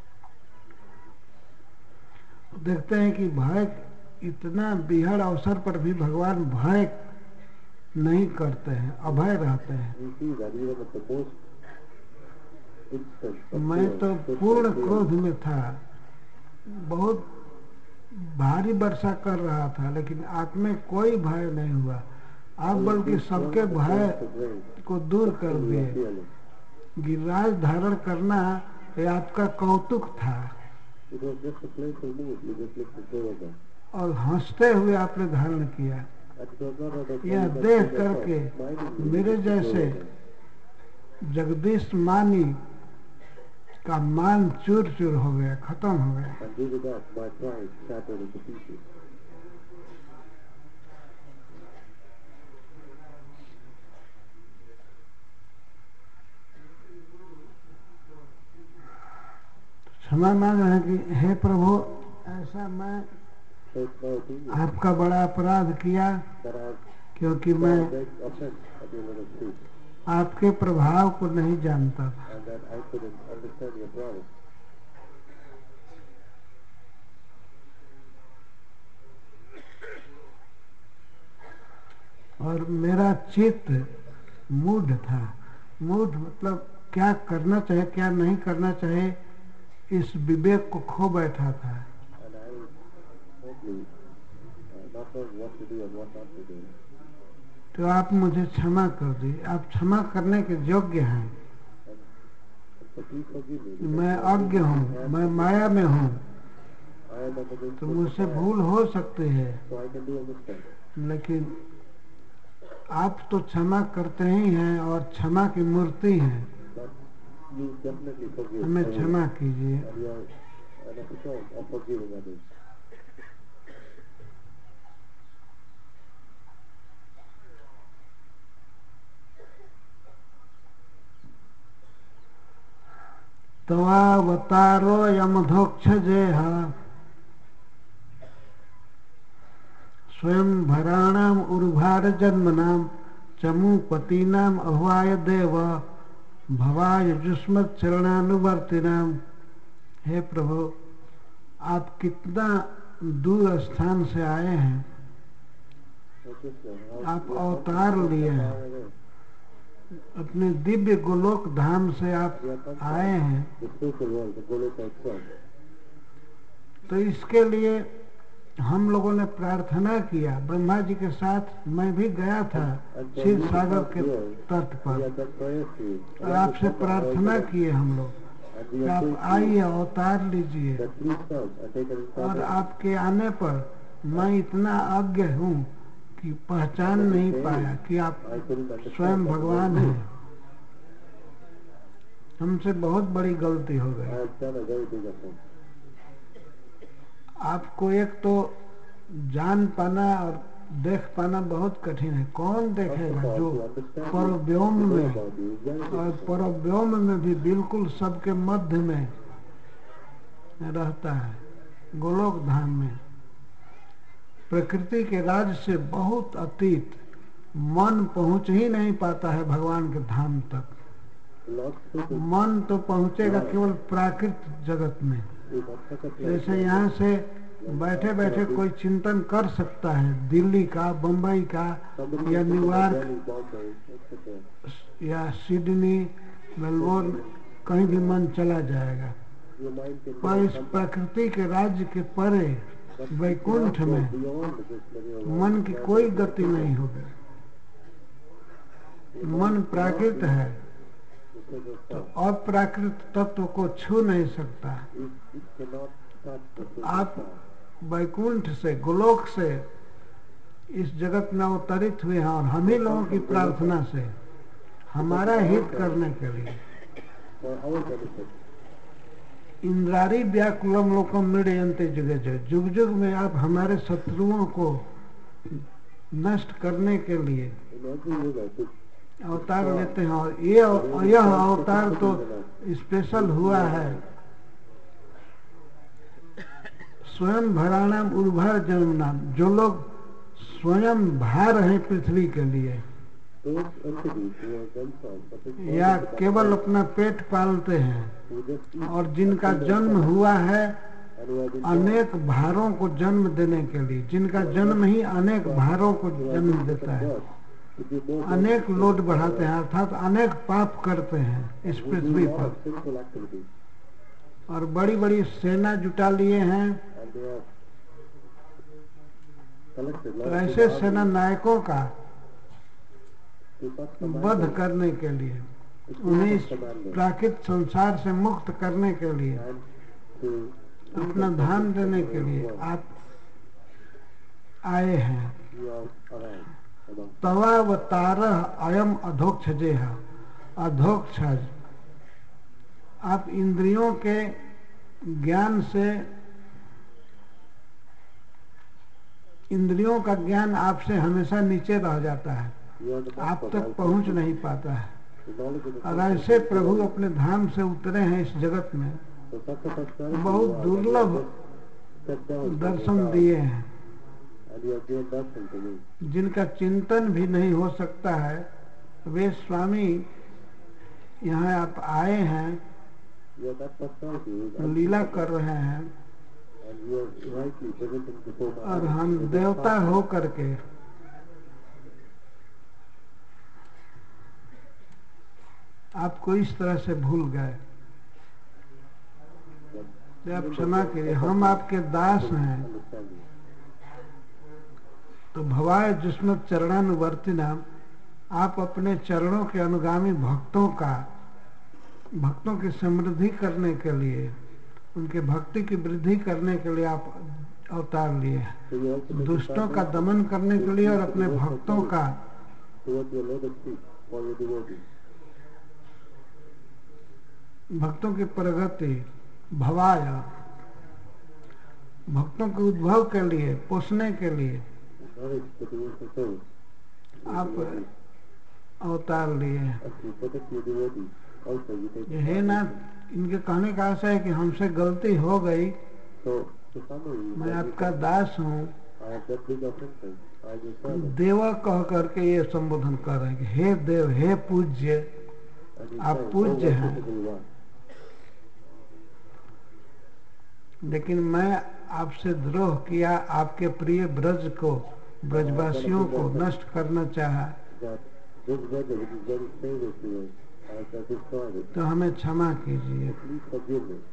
देखते हैं कि भय, इतना बिहड़ अवसर पर भी भगवान भय नहीं करते हैं, अभय रहते हैं। You see that even at the most instant of मैं fear, तो such पूर्ण a fear, क्रोध में था, बहुत भारी वर्षा कर रहा था, लेकिन आप में कोई भय नहीं हुआ। आप बल्कि सबके भय को दूर कर दिए। गिरिराज धारण करना ये आपका कौतुक था, It was just a playful move. You just looked at Govardhan. और हंसते हुए आपने धारण किया। And it was not out of यह any देख kind of करके smiling you मेरे looked at जैसे Govardhan. जगदीश मानी का मान चूर चूर हो गया, खत्म हो गया। And due to that, my pride shattered into pieces. क्षमा मांग रहे हैं कि हे प्रभु, ऐसा मैं So it's my opinion आपका बड़ा अपराध किया, that I have क्योंकि done मैं a big offense at your little feet, आपके प्रभाव को नहीं जानता था। and that I couldn't understand your promise. और मेरा चित्त मूढ़ था। मूढ़ मतलब क्या करना चाहिए, क्या नहीं करना चाहिए, इस विवेक को खो बैठा था। And I was totally uh, not knowing what to do and what not to do. तो आप मुझे क्षमा कर दी, आप क्षमा करने के योग्य हैं। And But please forgive me. मैं अज्ञ हूँ, मैं माया में हूँ, I am not against तो what मुझसे I am, भूल हो सकती है, so I can do understand. लेकिन आप तो क्षमा करते ही हैं और क्षमा की मूर्ति हैं। But you definitely forgive हमें everyone. क्षमा कीजिए। And you are an officer of forgiving others. तवावतारो यमधोक्षजेह स्वयं भराणाम उर्भार जन्मनाम चमुपतीनाम अह्वाय देव भवाय जुष्मत चरणानुवर्तिनाम। हे प्रभु, आप कितना दूर स्थान से आए हैं, Okay, sir. आप You are अवतार coming लिए from हैं, far away. अपने दिव्य गोलोक धाम से आप You are come आए from हैं, the spiritual world, the Goloka itself. तो इसके लिए हम लोगों ने प्रार्थना किया। ब्रह्मा जी के साथ मैं भी गया था And for Kshir you to Sagar come के here, तट we पर, have done prayers to you. और Along with आपसे Brahma, प्रार्थना also किए हम लोग and we कि are आप praying to आइए, you अवतार लीजिए। that please come and take an और incarnation. आपके आने पर मैं इतना अज्ञ हूँ कि पहचान नहीं पाया कि आप I couldn't understand स्वयं that भगवान it was हैं। हमसे बहुत बड़ी गलती हो you. I गई। have done a very big offense. आपको एक तो जान पाना और देख पाना बहुत कठिन है। कौन First देखेगा of all, जो to understand you, परव्योम to know में, about you is very और difficult. परव्योम में भी बिल्कुल सबके मध्य में रहता है, गोलोक धाम में, प्रकृति के राज से बहुत अतीत। मन पहुंच ही नहीं पाता है भगवान के धाम तक। Lord Spirit मन तो पहुंचेगा केवल प्राकृत जगत में। is not such a place जैसे यहाँ से बैठे बैठे कोई चिंतन कर सकता है दिल्ली का, बम्बई का, somebody या can think about New York, Delhi, Bombay, et cetera. या सिडनी, मेलबोर्न, कहीं भी मन चला जाएगा। Your mind can पर go इस somewhere, प्रकृति के राज्य के परे but you Vaikuntha cannot go में beyond this material world. मन की There कोई is no गति kingdom. नहीं होगी। Your मन mind cannot प्राकृत be है, the sacred तो form. अप्राकृत तत्व को छू नहीं सकता। It, it cannot touch the sacred आप form. वैकुंठ से, गोलोक से इस जगत में अवतरित हुए हैं, और हम ही लोगों की प्रार्थना से, हमारा हित करने के लिए। For our benefit, इंद्रारी व्याकुलम लोकम मृडयन्ते जुगे जुग, जुग जुग में आप हमारे शत्रुओं को नष्ट करने के लिए in every universe, अवतार लेते हैं। और ये यह अवतार तो स्पेशल हुआ है स्वयं भराणाम उर्भर जन्मनाम, जो लोग स्वयं भार हैं पृथ्वी के लिए, those entities who are themselves a big burden या to that केवल earth, अपना पेट पालते हैं, who just eat और जिनका and fill their जन्म stomach, हुआ है and who have been अनेक भारों को जन्म देने के लिए, जिनका जन्म ही अनेक भारों को who have जन्म been देता है, birth to give more अनेक burdens to लोड the बढ़ाते हैं, earth, अर्थात अनेक पाप करते हैं इस who do Prithvi a lot पर, of sinful activities, और बड़ी बड़ी सेना जुटा लिए हैं। and they have collected तो lot of ऐसे big सेना armies नायकों का to such वध commanders, करने के लिए, to उन्हें kill इस such commanders, प्राकृत संसार से मुक्त करने के लिए, and to free अपना them धाम from this देने के temporary लिए world. आप आए हैं। You are arrived among us. तवावतार अयम अधोक्षजेह, अधोक्षज, आप इंद्रियों के ज्ञान से, इंद्रियों का ज्ञान आपसे हमेशा नीचे रह जाता है, You are the best आप of तक all पहुंच senses. नहीं पाता है। The knowledge of the और senses ऐसे is प्रभु below. अपने धाम से उतरे हैं इस जगत में, So such a personality बहुत you are, that you दुर्लभ have just stepped down from your Darshan car, दिए हैं, and you have given darshan to me. जिनका चिंतन भी नहीं हो सकता है। वे स्वामी यहाँ आप आए हैं, You are that personality who is Leela unspeakable, कर रहे हैं, and you are rightly presenting before my और eyes हम with that देवता power. हो करके आपको इस तरह से भूल गए। But आप even क्षमा though करिए, such a हम person आपके दास couldn't हैं। understand you. तो भवाय जुष्मत चरणानुवर्ती नाम, आप अपने चरणों के अनुगामी भक्तों का भक्तों की समृद्धि करने के लिए, उनके भक्ति की वृद्धि करने के लिए आप अवतार लिए हैं, So you also make दुष्टों का incarnation दमन करने के लिए और to अपने devote भक्तों yourself का towards your lotus feet for your devotees. भक्तों की प्रगति भवाय, भक्तों के उद्भव के लिए, पोषने के लिए Nourish the devotional souls. आप अवतार लिए हैं। As you protect your devotees, also you take हे नाथ, इनके कहने का आशा है कि हमसे गलती हो गई, So, to summary, मैं what we आपका can- दास हूँ, I have that big offenses. I am your servant. देवा कह करके ये संबोधन कर रहे हैं कि हे देव, हे पूज्य, And you आप say, पूज्य "Oh, हैं। worshipable one." लेकिन मैं आपसे द्रोह किया, आपके प्रिय ब्रज को, ब्रजवासियों को नष्ट करना चाहा, That this weather, which is very favorable to us, I have destroyed it. तो हमें क्षमा कीजिए। So please forgive me.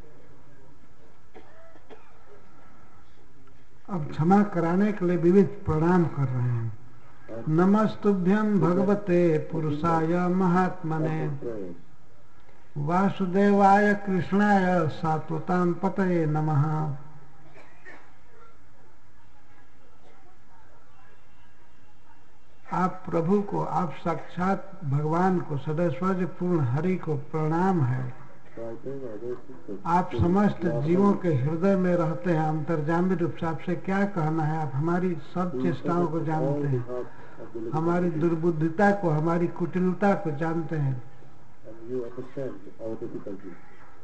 अब क्षमा कराने के लिए विविध प्रणाम कर रहे हैं। And नमस्तुभ्यं भगवते पुरुषाय महात्मने, offer prayers. वासुदेवाय कृष्णाय सात्वतां पतये नमः। आप प्रभु को, आप साक्षात भगवान को, सदैश्वर्य पूर्ण हरि को प्रणाम है। So I pray my dear sisters, आप to समस्त Lord जीवों Hari, के हृदय में रहते हैं, अंतर्जामी रूप से आपसे क्या कहना है, आप हमारी सब who चेष्टाओं को protects all जानते the हैं, hearts of the living हमारी entities. दुर्बुद्धिता को, हमारी कुटिलता को जानते हैं। And you understand our difficulties.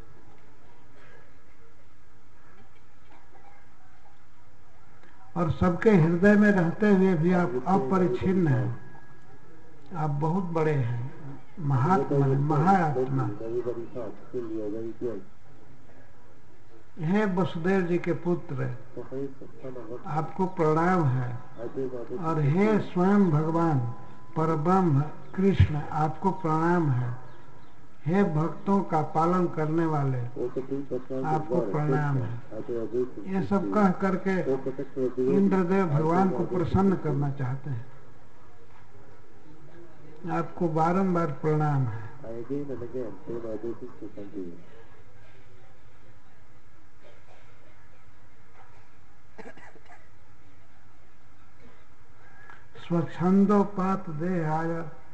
और सबके हृदय में रहते हुए भी आप अपरिच्छिन्न हैं। आप बहुत बड़े हैं, महात्मा हैं, महाआत्मा। Everybody's heart, still you are very great. हे वसुदेव जी के पुत्र, So praise the Son of God. आपको प्रणाम है। I pray my dear और sisters, हे स्वयं भगवान परब्रह्म कृष्ण, आपको प्रणाम है। हे भक्तों का पालन करने वाले, also please protect आपको God, प्रणाम Krishna. है। I pray obeisance ये to सब you. कह करके O protector of devotees, Indradev I pray भगवान my को obeisance प्रसन्न to you. करना चाहते हैं। आपको बारंबार प्रणाम है। I again and again pay my obeisance unto you. स्वच्छंदोपात देहाय,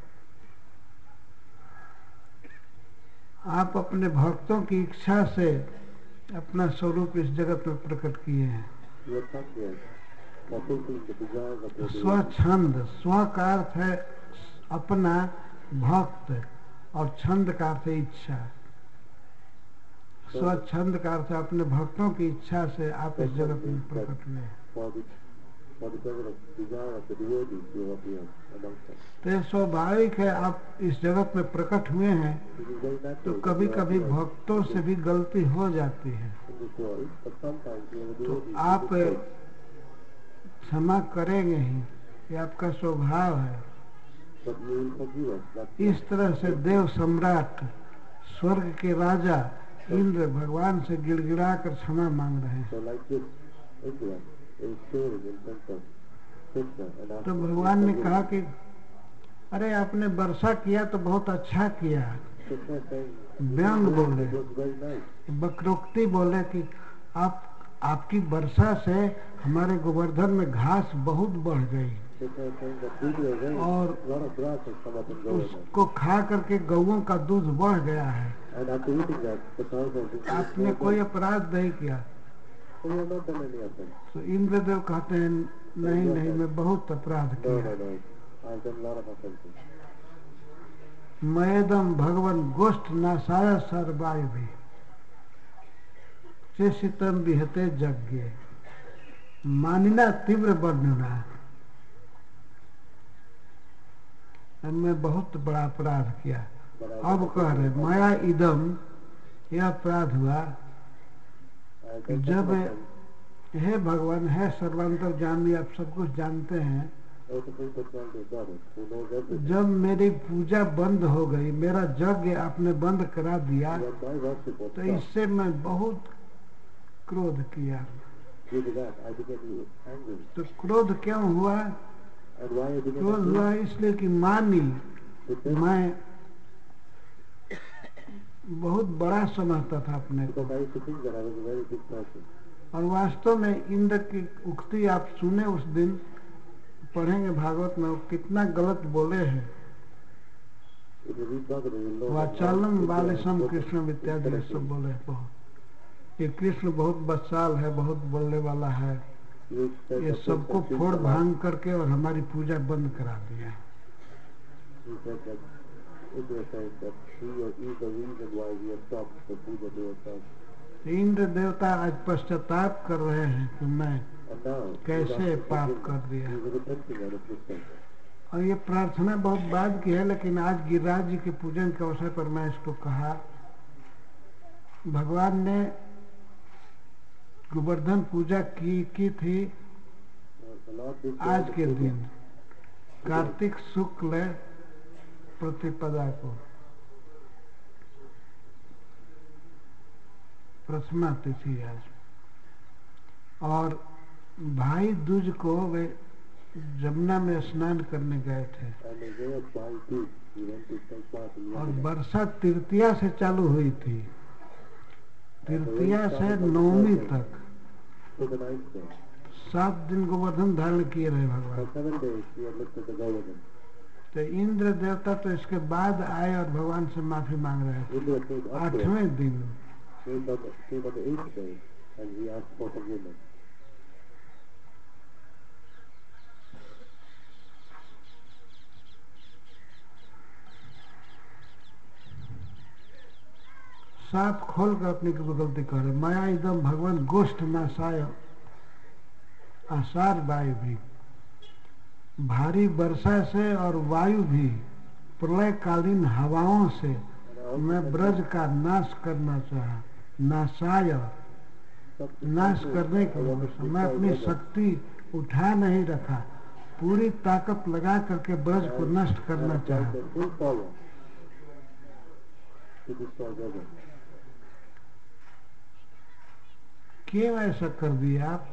आप अपने भक्तों की इच्छा से अपना स्वरूप इस जगत में प्रकट किए हैं। You have come here for fulfilling the desires of your devotees. स्वच्छंद, स्व का अर्थ है अपना, भक्त, और छंद का अर्थ है इच्छा। स्वच्छंद का अर्थ है अपने भक्तों की इच्छा से आप इस जगत में प्रकट हुए। For the for the purpose of desire of the devotees, you have appeared amongst us. तो ये स्वाभाविक है, आप इस जगत में प्रकट हुए हैं It is very तो natural that कभी you have कभी appeared भक्तों से भी गलती हो जाती है, in this world, but sometimes you have a तो devotee आप who is क्षमा करेंगे ही, ये आपका स्वभाव है। but you will forgive us. That's इस तरह से देव सम्राट, स्वर्ग के राजा इंद्र भगवान से गिड़गिड़ा कर क्षमा मांग रहे हैं। so like this. Indra is sharing in front of Krishna and तो asking भगवान ने forgiveness. कहा कि अरे आपने वर्षा किया तो बहुत अच्छा किया, Krishna is saying, व्यंग बोले, it was very nice. वक्रोक्ति बोले कि आप आपकी वर्षा से हमारे गोवर्धन में घास बहुत बढ़ गई, Krishna is saying that due to your rain, और a lot of grass has come up in Govardhan. उसको खा करके गौओं का दूध बढ़ गया है। And after eating that, the cows have been आपने कोई अपराध नहीं किया। So we have not done any of them. तो इंद्रदेव कहते हैं नहीं नहीं, मैं बहुत अपराध No, किया। no, no. I've done a lot of offenses. मयदम भगवन गोष्ठ नासाय सर्वाय भी चेषितम विहते यज्ञ मानिना तीव्र वर्णना। मैं बहुत बड़ा अपराध किया। अब कह रहे माया इदम, यह अपराध हुआ I've कि done जब couple of them. हे भगवान, है सर्वांतर जानी, आप सब कुछ जानते हैं, Also please protect your God, who knows everything. जब मेरी पूजा बंद हो गई, मेरा यज्ञ आपने बंद करा दिया, When my worship was तो stopped, इससे मैं बहुत क्रोध किया। due to that, I became angry. तो क्रोध क्यों हुआ? And why I became क्रोध हुआ angry? इसलिए कि मानी Because मैं बहुत बड़ा समझता था अपने को। because I used to think that I was a very big person. और वास्तव में इंद्र की उक्ति आप सुने उस दिन, पढ़ेंगे भागवत में, वो कितना गलत बोले हैं। If you read Bhagavad, you'll know that वाचालम Lord बालिसम Krishna has Krishna spoken इत्यादि ये सब incorrectly. बोले बहुत। ये कृष्ण बहुत बच्चाल है, बहुत बोलने वाला है, You said ये that सबको Krishna फोड़ thinks a lot. भांग करके और हमारी पूजा बंद करा दिया है। He said that Indra says that he is the reason why we have stopped the puja to ourselves. Indra देवता आज पश्चाताप कर रहे हैं कि मैं And now कैसे he's asking पाप forgiveness. कर दिया। He is repenting out of his sin. और ये प्रार्थना बहुत बाद की है, लेकिन आज गिरिराज जी के पूजन के अवसर पर मैं इसको कहा। भगवान ने गोवर्धन पूजा की की थी The Lord did आज the के puja. दिन कार्तिक शुक्ल प्रतिपदा को, प्रथमा तिथि आज। और भाई दूज को वे जमुना में स्नान करने गए थे And the day of Bhai Dooj, he went to take part in और Yamuna. वर्षा तृतीया से चालू हुई थी, तृतीया से नवमी तक To the ninth day. सात दिन गोवर्धन धारण किए रहे For भगवान। seven days he had looked at the Govardhan. तो इंद्र देवता तो इसके बाद आए और भगवान से माफी मांग रहे थे Indra came after him, आठवें दिन। came on the, came on the eighth day, and he asked for forgiveness. साफ खोल कर अपनी को गलती करे। माया एकदम भगवान गोष्ठ नाशाय आसार वायु भी, भारी वर्षा से और वायु भी, प्रलयकालीन हवाओं से मैं ब्रज का नाश करना चाहा। नाशाय, नाश करने के लिए मैं अपनी शक्ति उठा नहीं रखा, पूरी ताकत लगा करके ब्रज को नष्ट करना चाहा। The full power to destroy Govardhan. क्यों ऐसा कर दिया आप?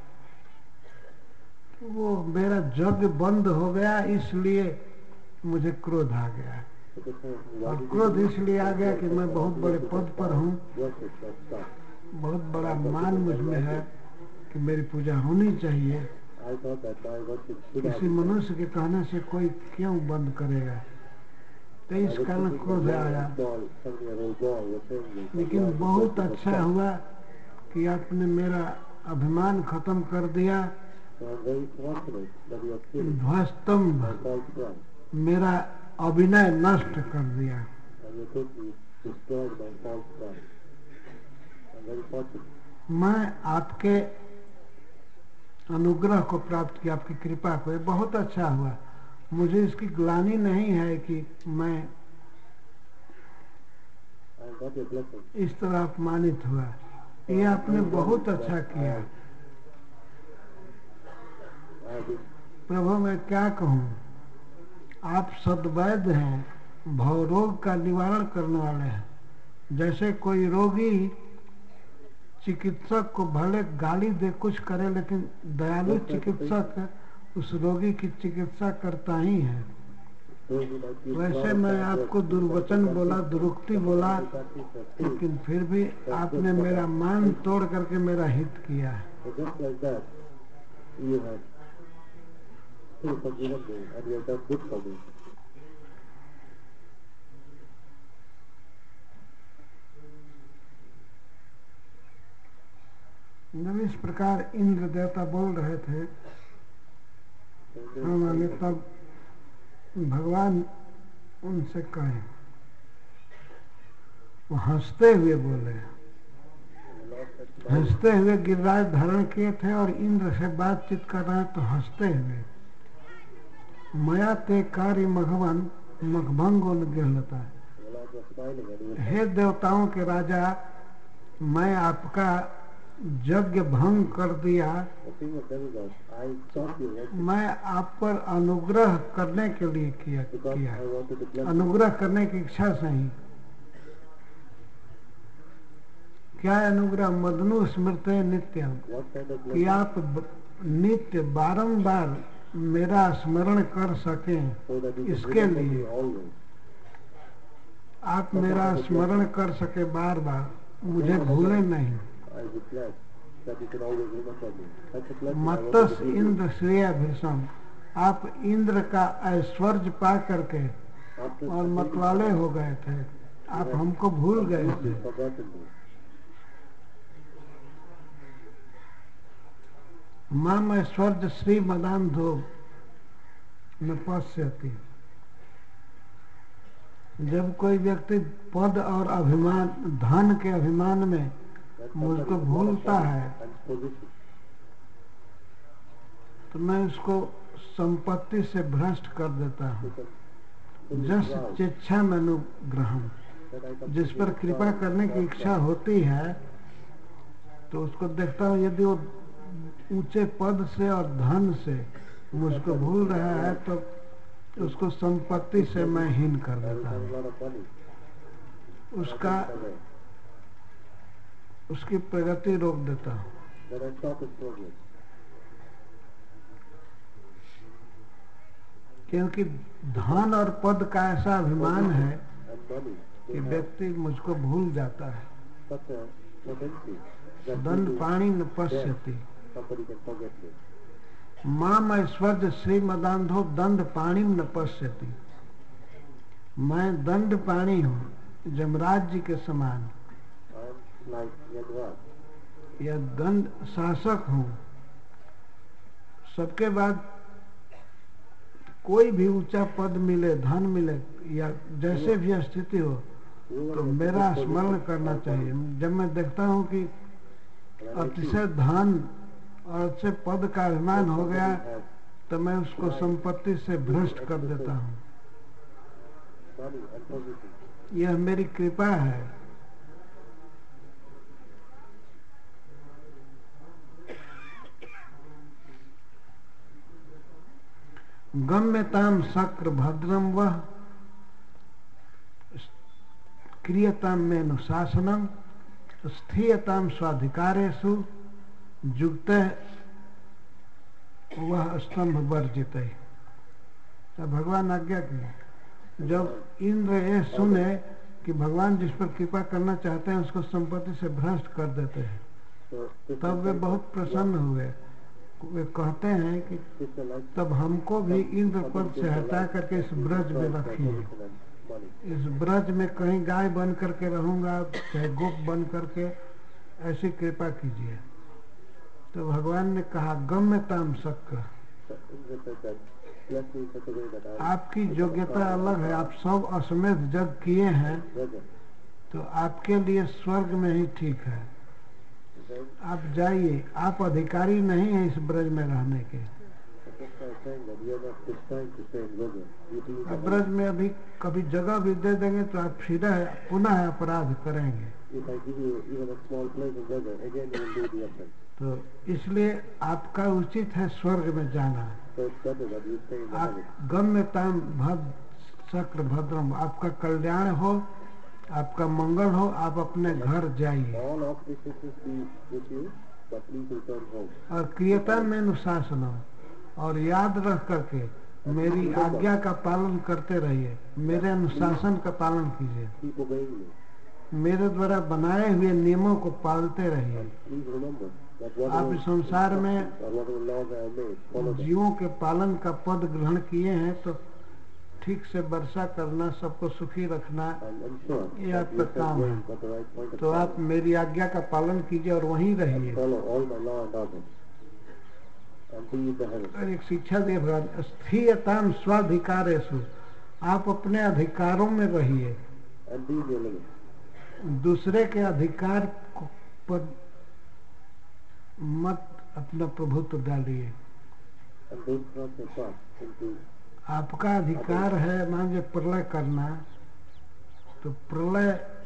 वो मेरा यज्ञ बंद हो गया इसलिए मुझे क्रोध आ गया, So the same, why और did he क्रोध do इसलिए आ गया कि मैं बहुत बड़े पद पर हूँ, worship that stuff? बहुत बड़ा मान मुझ में है कि मेरी पूजा होनी चाहिए। I thought that my worship should have किसी been done. मनुष्य के कहने से कोई क्यों बंद करेगा, तो I इस was कारण thinking क्रोध that आया। one small, seven-year-old boy was saying this. that लेकिन why the बहुत worship was अच्छा stopped. हुआ कि आपने मेरा अभिमान खत्म कर दिया, So I'm very fortunate that you have killed ध्वस्तंभ my false pride, मेरा अभिनय नष्ट कर दिया। and you totally destroyed my false pride. I'm very fortunate. मैं आपके अनुग्रह को प्राप्त किया, आपकी कृपा को, ये बहुत अच्छा हुआ। मुझे इसकी ग्लानि नहीं है कि मैं I got your blessing. इस तरह अपमानित हुआ। ये आपने बहुत अच्छा किया। I have been, प्रभु मैं क्या कहूँ, आप सद्वैद्य हैं, भवरोग का निवारण करने वाले हैं। जैसे कोई रोगी चिकित्सक को भले गाली दे कुछ करे, लेकिन दयालु चिकित्सक उस रोगी की चिकित्सा करता ही है। those who might use वैसे God मैं as आपको words, दुर्वचन बोला, दुरुक्ति बोला, लेकिन फिर भी आपने मेरा मान तोड़ करके मेरा हित किया है। So just like that, you have still forgiven me, and you have done good for me. जब इस प्रकार इंद्र देवता बोल रहे थे, हमने तब भगवान उनसे कहे, वो हंसते हुए बोले, हंसते हुए गिरिराज धारण किए थे और इंद्र से बातचीत कर रहे हैं तो हंसते हुए, मया ते कार्य मघवन मघभंगो न गिरलता है। The Lord was smiling, and he was हे देवताओं के राजा, मैं आपका यज्ञ भंग कर दिया, the king of demigods. I stopped your worship मैं आप पर अनुग्रह करने के लिए किया because किया I wanted to bless you. अनुग्रह करने की इच्छा से ही। क्या अनुग्रह? मदनु स्मृते नित्यम, What kind of कि blessing? आप ब- नित्य बारंबार मेरा स्मरण कर सकें, So that you can इसके remember लिए me always. आप मेरा स्मरण कर सके बार बार, मुझे भूले नहीं। I was glad that you could always remember me. Such a blessing I मतस wanted to give you. Indra श्रेय भीषण, आप इंद्र का ऐश्वर्य पा करके After और attaining मतवाले that, हो गए थे, you आप had हमको भूल गए completely थे। forgotten me. माम ऐश्वर्य श्री मदान्धो न पश्यति। जब कोई व्यक्ति पद और अभिमान, धन के अभिमान में When मुझको somebody is भूलता है, and position, तो मैं उसको संपत्ति से भ्रष्ट कर देता हूँ। become जस proud चेच्छा मनुग्रहम, that I जिस पर completely कृपा proud करने की of इच्छा God. होती है, तो उसको देखता हूँ, यदि वो ऊंचे पद से और धन से मुझको भूल रहा है, तो उसको संपत्ति से मैं हीन कर I will देता have a हूँ। lot of money. उसका I away. उसकी प्रगति रोक देता हूँ। Then I stop his progress. क्योंकि धन और पद का ऐसा अभिमान है And money, कि they have व्यक्ति मुझको भूल जाता है। such a tendency that दंड people पाणी न there, पश्यति। somebody can forget me. माम ऐश्वर्य श्री मदान्धो दंड पाणी न पश्यति। मैं दंड पाणी हूँ, जमराज जी के समान, I am like Yagraj. या दंड शासक हूँ। सबके बाद कोई भी ऊंचा पद मिले, धन मिले, या जैसे भी स्थिति हो, तो मेरा स्मरण करना चाहिए। जब मैं देखता हूँ कि अतिशय धन और अच्छे पद का अभिमान हो गया, तो मैं उसको संपत्ति से भ्रष्ट कर देता हूँ। Money and position. यह मेरी कृपा है। गम्यताम शक्र भद्रम वह क्रियताम में अनुशासनम स्थीयताम स्वाधिकारेषु जुक्त वह स्तंभ वर्जित है। तो भगवान आज्ञा की, जब इंद्र ये सुने कि भगवान जिस पर कृपा करना चाहते हैं उसको संपत्ति से भ्रष्ट कर देते हैं, तब वे बहुत प्रसन्न हुए। वे कहते हैं कि तब हमको भी इंद्र पद से हटा करके इस ब्रज में रखिए। इस ब्रज में कहीं गाय बन करके रहूंगा, चाहे गोप बन करके, ऐसी कृपा कीजिए। तो भगवान ने कहा गम्यताम शक्र, आपकी योग्यता अलग है, आप सब अश्वमेध जग किए हैं, तो आपके लिए स्वर्ग में ही ठीक है। आप जाइए, आप अधिकारी नहीं हैं इस ब्रज में रहने के। अब ब्रज में अभी कभी जगह भी दे देंगे तो आप फिर पुनः अपराध करेंगे। तो इसलिए आपका उचित है स्वर्ग में जाना। आप गम्यताम भद्र शक्र भद्रम, आपका कल्याण हो, आपका मंगल हो, आप अपने घर जाइए। और क्रियता में अनुशासनम, और याद रख करके मेरी आज्ञा का पालन करते रहिए, मेरे अनुशासन का पालन कीजिए, मेरे द्वारा बनाए हुए नियमों को पालते रहिए। आप इस संसार में जीवों के पालन का पद ग्रहण किए हैं, तो ठीक से वर्षा करना, सबको सुखी रखना, ये आपका काम है। तो आप मेरी आज्ञा का पालन कीजिए और वहीं रहिए। और एक शिक्षा दिए भगवान, स्थीयताम स्वाधिकारेषु, आप अपने अधिकारों में रहिए, दूसरे के अधिकार पर मत अपना प्रभुत्व डालिए। आपका अधिकार है मान लीजिए प्रलय करना, तो प्रलय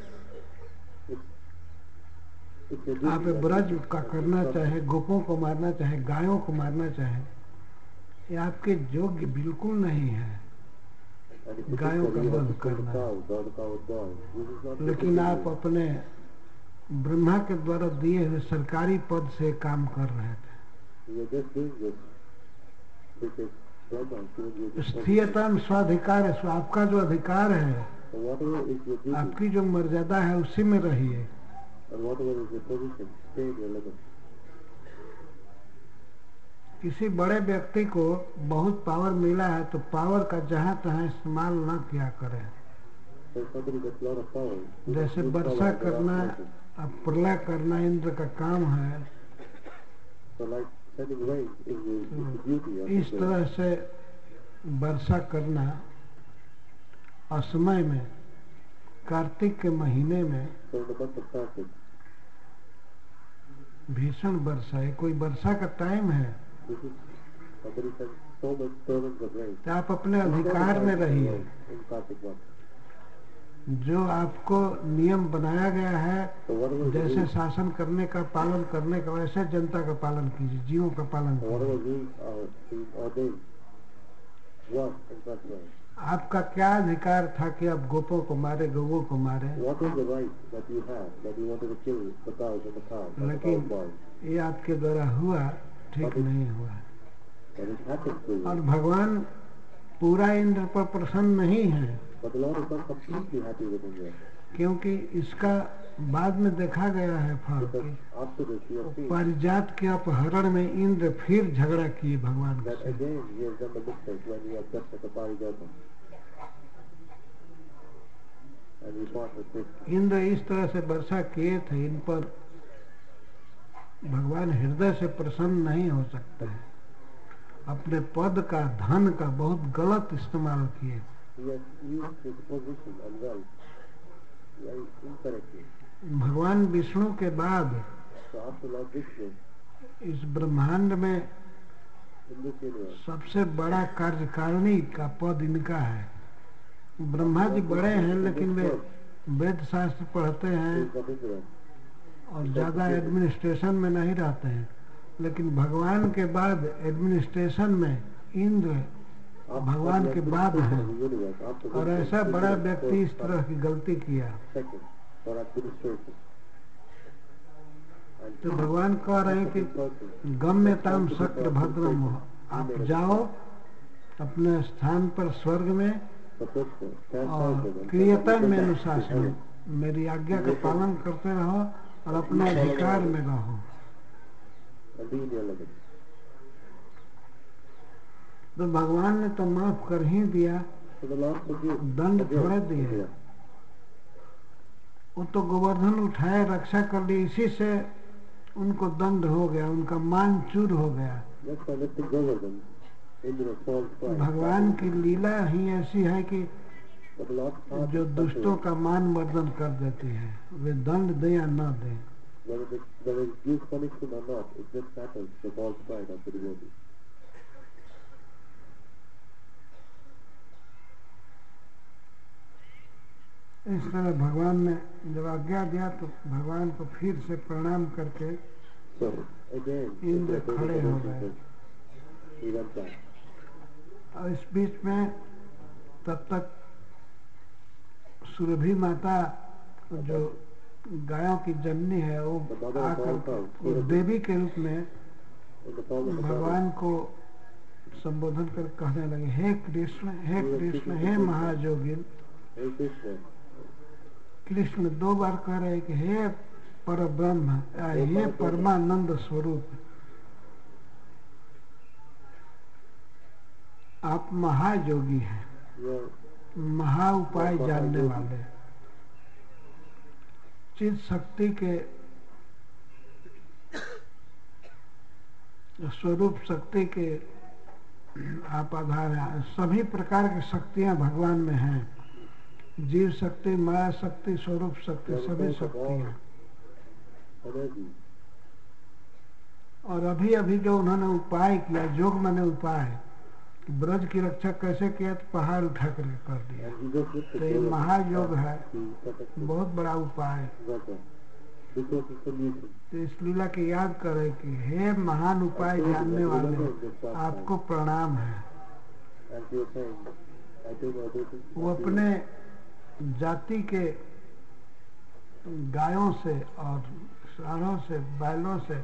आप ब्रज का करना चाहे, गोपों को मारना चाहे, गायों को मारना चाहे, ये आपके योग्य बिल्कुल नहीं है गायों का वध करना। लेकिन आप अपने ब्रह्मा के द्वारा दिए हुए सरकारी पद से काम कर रहे थे। स्थियतम स्वाधिकार है, आपका जो अधिकार है So whatever is your duty, आपकी जो मर्यादा है उसी में रहिए। and whatever is your position, stay in your limit. किसी बड़े व्यक्ति को बहुत पावर मिला है तो पावर का जहाँ तहाँ इस्तेमाल न किया करें। So if somebody gets a lot of power, do not जैसे use power Varsha in the wrong करना, places. अब प्रलय करना इंद्र का काम है। So like sending rain is the, is the duty of इस the तरह से वर्षा करना असमय में, कार्तिक के महीने में So in the month of Kartik, भीषण वर्षा है, कोई वर्षा का टाइम है this is somebody sends so much torrents of rain. तो आप अपने It's not अधिकार a में time for रहिए। rain in Kartik month. जो आपको नियम बनाया गया है, So whatever is the जैसे rules, शासन करने का, पालन करने का, वैसे जनता का पालन कीजिए, जीवों का पालन so whatever कीजिए। rules are being ordained, work in such way. आपका क्या अधिकार था कि आप गोपों को मारे, गौओं को मारे? What is the right that you have that you wanted to kill the cows and the cows and the लेकिन cow boys? ये आपके द्वारा हुआ, ठीक नहीं हुआ। But it happened to और you. भगवान पूरा इंद्र पर प्रसन्न नहीं है, But the Lord is not completely happy with him yet. क्योंकि इसका बाद में देखा गया है फल Because कि after this we have seen पारिजात के अपहरण में इंद्र फिर झगड़ा किए भगवान that से। again he has done the mistake when he accepted the Parijata. And he fought with Krishna. Indra इस तरह से वर्षा किए थे, इन पर भगवान हृदय से प्रसन्न नहीं हो सकते हैं। अपने पद का, धन का बहुत गलत इस्तेमाल किए। He has used his position and wealth very incorrectly. भगवान विष्णु के बाद So after Lord Vishnu, इस ब्रह्मांड में in this universe, सबसे बड़ा कार्यकारिणी का पद इनका है। ब्रह्मा जी बड़े हैं, लेकिन वे वेद शास्त्र पढ़ते हैं is of Indra. और ज्यादा एडमिनिस्ट्रेशन में नहीं रहते हैं। लेकिन भगवान के बाद एडमिनिस्ट्रेशन में इंद्र After भगवान the के बाद administration हैं। of the universe, after और Vishnu, ऐसा Indra बड़ा is व्यक्ति इस first तरह की गलती किया second for administration. And तो he, भगवान कह रहे हैं कि second person, गम्यताम शक्र भद्रम हो, आप जाओ अपने स्थान पर स्वर्ग में the Krishna, stand और first and क्रियता में to अनुशासन, heaven. मेरी आज्ञा का पालन करते रहो और अपने अधिकार में रहो। And be in your limit. तो भगवान ने तो माफ कर ही दिया, So the Lord forgive. दंड forgive थोड़े दिए। Indra. वो तो गोवर्धन उठाए, रक्षा कर ली, इसी से उनको दंड हो गया, उनका मान चूर हो गया। Just by lifting Govardhan, Indra falls pride. भगवान की लीला ही ऐसी है कि But the Lord's heart जो is such a दुष्टों way, का मान मर्दन कर देती है, वे दंड दे या न दे। whether it whether it gives punishment or not, it just happens the false pride of the devotee. इस तरह भगवान ने जब आज्ञा दिया तो भगवान को फिर से प्रणाम करके So again, Indra Indra paid खड़े हो attention गए। to- he went back. और इस बीच में तब तक सुरभि माता जो गायों की जननी है वो आकर के वो देवी के रूप में In the form of the भगवान को संबोधन कर कहने लगे, हे कृष्ण, हे कृष्ण, हे महाजोगिन। Hey Krishna, कृष्ण दो बार कह रहे हैं कि हे परब्रह्म, हे परमानंद स्वरूप, आप महायोगी हैं, you are महा उपाय जानने वाले, चित शक्ति के स्वरूप शक्ति के आप आधार हैं। सभी प्रकार की शक्तियां भगवान में हैं, जीव शक्ति, माया शक्ति, स्वरूप शक्ति, सभी शक्तियां। energy. और अभी अभी जो उन्होंने उपाय किया, योग मैंने उपाय, ब्रज की रक्षा कैसे किया, तो पहाड़ उठा करके कर दिया। And he just lifted तो ये Govardhan महायोग है, to protect बहुत बड़ा उपाय। Gata. This was the solution. तो इस लीला की याद करे कि हे महान उपाय जानने वाले, आपको प्रणाम है। And she was saying, I take my duty. वो अपने जाति के गायों से और सारों से, बैलों से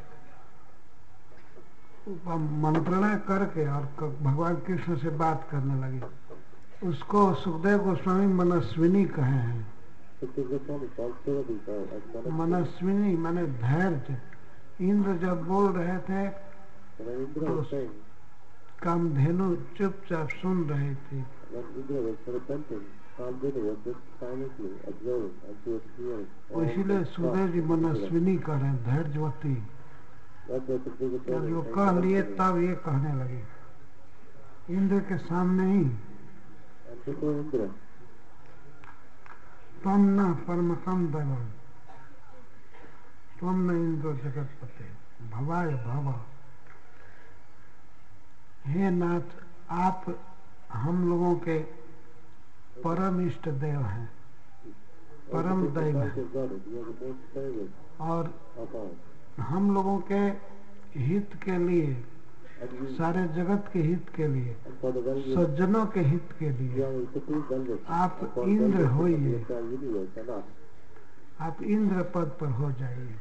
मंत्रणा करके और भगवान कृष्ण से बात करने लगी। उसको सुखदेव गोस्वामी मनस्विनी कहे हैं। Sukdev Goswami called Surabhi as Manaswini. Manaswini माने धैर्य। इंद्र जब बोल रहे थे So when Indra तो was saying, कामधेनु चुपचाप सुन रही थी। when Indra was repenting, Kamdenu was just silently observing and she was hearing. all इसीलिए the Sukhdev ji thoughts of Indra. Manaswini कह रहे हैं, धैर्यवती। That's why Sukdev जब Goswami वो saying कह लिए Manaswini. तब ये कहने लगी इंद्र के सामने ही, And before Indra, त्वम न परमकम दलम, त्वम न इंद्र जगतपते भवाय भव। हे नाथ, आप हम लोगों के परम इष्ट देव हैं, परम also दैव Christ हैं, is God, you are the most favorite और of all. हम लोगों के हित के लिए, And you, सारे जगत के हित के लिए, and for the well-wish, सज्जनों के हित के you लिए are the supreme well-wish. आप And for Indra well-wish of होइए, the entire universe and us. आप इंद्र पद पर हो जाइए।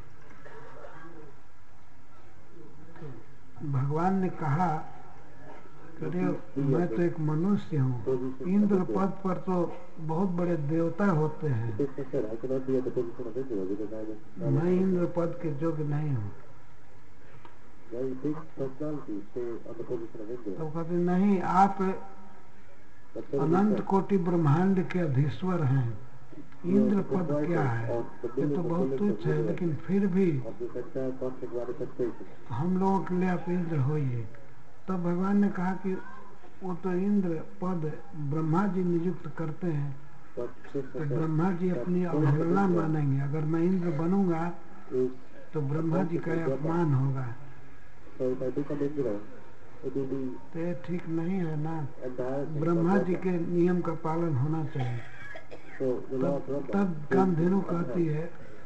भगवान ने कहा अरे मैं तो एक मनुष्य हूँ, इंद्र पद पर तो बहुत बड़े देवता होते हैं, Krishna said, I cannot be at the position of Indra because I am मैं इंद्र पद के योग्य नहीं हूँ। very big personality stay on the position of Indra. तो कहते नहीं, आप But Surabhi अनंत said, कोटि ब्रह्मांड के अधीश्वर हैं, you are इंद्र the पद क्या proprietor है, of the ये billions तो of बहुत billions तुच्छ of है, universe, लेकिन फिर भी of this entire cosmic manifestation. हम लोगों के लिए आप इंद्र होइए। तो भगवान ने कहा कि वो तो इंद्र पद ब्रह्मा जी नियुक्त करते हैं, But Krishna तो said, ब्रह्मा जी that अपनी position of अवहेलना Indra मानेंगे। अगर मैं इंद्र बनूंगा is तो ब्रह्मा जी का अपमान होगा, so if I become Indra, it will be तो ये ठीक नहीं है ना। embarrassing. Brahma for ji Brahma. के नियम का पालन होना चाहिए। So the Lord तब Brahma तब कामधेनु कहती है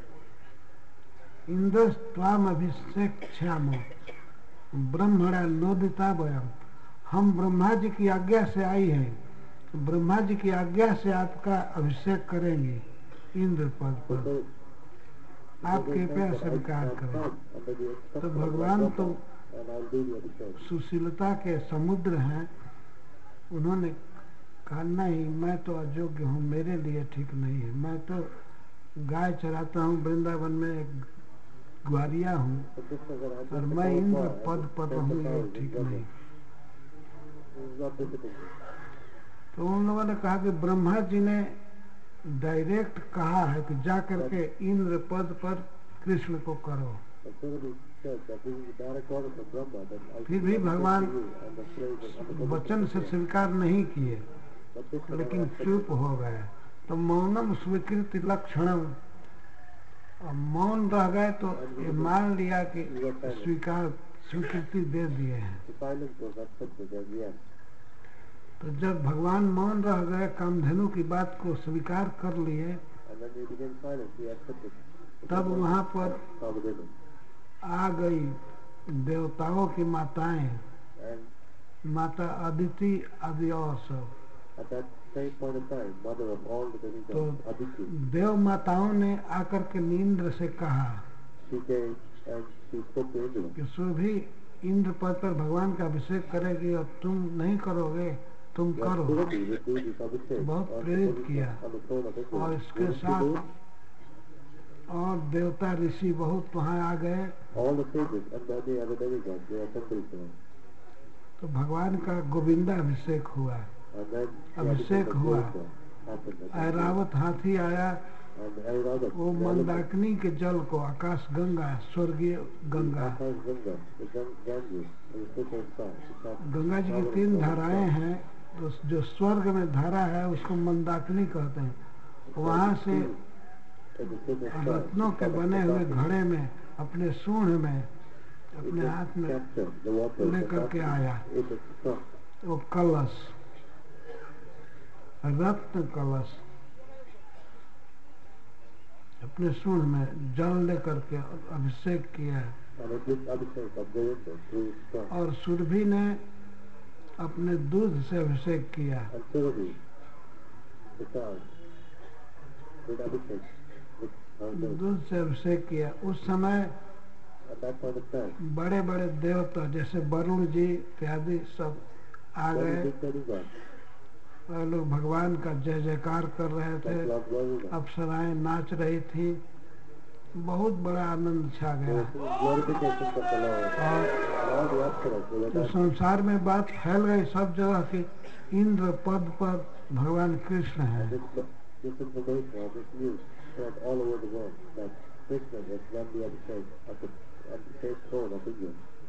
इंद्र स्वाम अभिषेक क्षामो ब्रह्मणा नोदिता वयम, हम ब्रह्मा जी की आज्ञा से आई है, तो ब्रह्मा जी की आज्ञा से आपका अभिषेक करेंगे इंद्र पद पर, आप कृपया स्वीकार करें। तो भगवान तो सुशीलता के समुद्र हैं, उन्होंने कहा नहीं, मैं तो अयोग्य हूँ, मेरे लिए ठीक नहीं है, मैं तो गाय चराता हूँ, वृंदावन में एक ग्वारिया हूँ, और मैं इंद्र पद पर रहूँ, ये ठीक नहीं। तो उन लोगों ने कहा कि ब्रह्मा जी ने डायरेक्ट कहा है कि जा करके इंद्र पद पर कृष्ण को करो। फिर भी भगवान वचन से स्वीकार नहीं किए, लेकिन चुप हो गए। तो मौनम स्वीकृति लक्षणम, मौन रह गए तो ये मान लिया कि स्वीकार स्वीकृति दे दिए हैं। तो जब भगवान मौन रह गए, कामधेनु की बात को स्वीकार कर लिए, तब वहाँ पर आ गई देवताओं की माताएं, माता अदिति आदि और सब। तो देव माताओं ने आकर के इंद्र से कहा कि सुरभि इंद्र पद पर भगवान का अभिषेक करेगी और तुम नहीं करोगे, तुम करो। बहुत प्रेरित किया, और इसके साथ और देवता ऋषि बहुत वहाँ आ गए। तो भगवान का गोविंदा अभिषेक हुआ, अभिषेक हुआ। ऐरावत हाथी आया, वो मंदाकिनी के जल को, आकाश गंगा, स्वर्गीय गंगा, गंगा जी की तीन धाराएं हैं, तो जो स्वर्ग में धारा है उसको मंदाकिनी कहते हैं। वहाँ से रत्नों के बने हुए घड़े में, अपने सूंड में, अपने हाथ में लेकर के आया वो कलश, रत्न कलश, अपने सूंड में जल लेकर के अभिषेक किया। और सुरभि ने अपने दूध से अभिषेक किया। दूध से अभिषेक किया। उस समय बड़े बड़े देवता जैसे वरुण जी इत्यादि सब आ गए, वह लोग भगवान का जय जयकार कर रहे थे, Like Lord Govinda. अप्सराएं नाच रही थी, बहुत बड़ा आनंद छा There गया। was full glorification of the Lord. और And all the Apsaras, they were जो dancing. संसार में बात फैल गई सब जगह कि इंद्र पद पर भगवान कृष्ण And है। this, this information or this news spread all over the world that Krishna was done the Abhishek at the, at the state throne of India.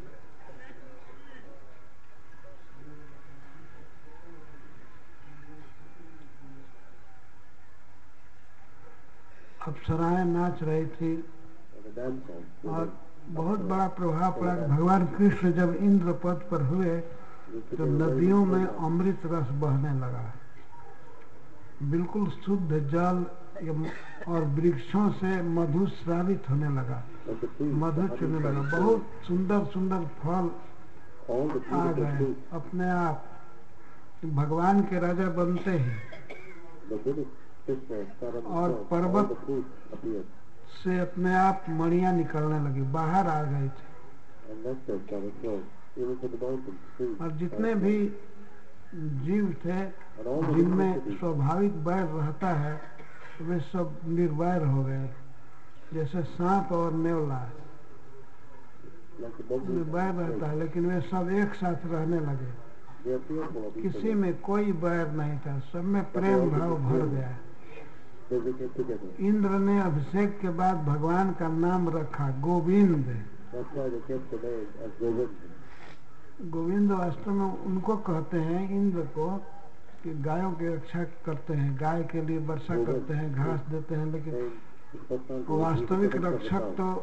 अप्सराएं नाच रही थी And the dancers, they और were बहुत Apsaras. बड़ा प्रभाव पड़ा कि भगवान कृष्ण जब इंद्र पद पर हुए This तो became a very नदियों big में program. अमृत रस बहने लगा, बिल्कुल शुद्ध जल एवं- और वृक्षों से मधु स्रावित होने लगा, And the trees, Madhu the honey चुने लगा, started बहुत flowing. सुंदर सुंदर फल All the आ beautiful गए fruits, अपने आप। भगवान के राजा बनते ही the minute Krishna sat on the और throne, all पर्वत the fruits appeared. से अपने आप मणियां निकलने लगी, बाहर आ गई थी। And nectar started flowing. Even from the mountains, trees और जितने started भी flowing. जीव थे And all the जिनमें entities, स्वाभाविक वैर रहता है वे सब निर्वैर हो गए, जैसे सांप और नेवला like the monkeys में वैर and रहता snakes, है, लेकिन वे सब एक साथ रहने लगे, they are fearful of each किसी other. में कोई वैर नहीं था, सब में But they प्रेम also भाव became भर friends. गया। They became together. इंद्र ने अभिषेक के बाद भगवान का नाम रखा Govind. That's why they kept the name as Govinda. Govind वास्तव में उनको कहते हैं, इंद्र को, कि गायों की रक्षा करते हैं, गाय के लिए वर्षा करते हैं, घास देते हैं, लेकिन Saying his personality was वास्तविक he was the रक्षक cow. तो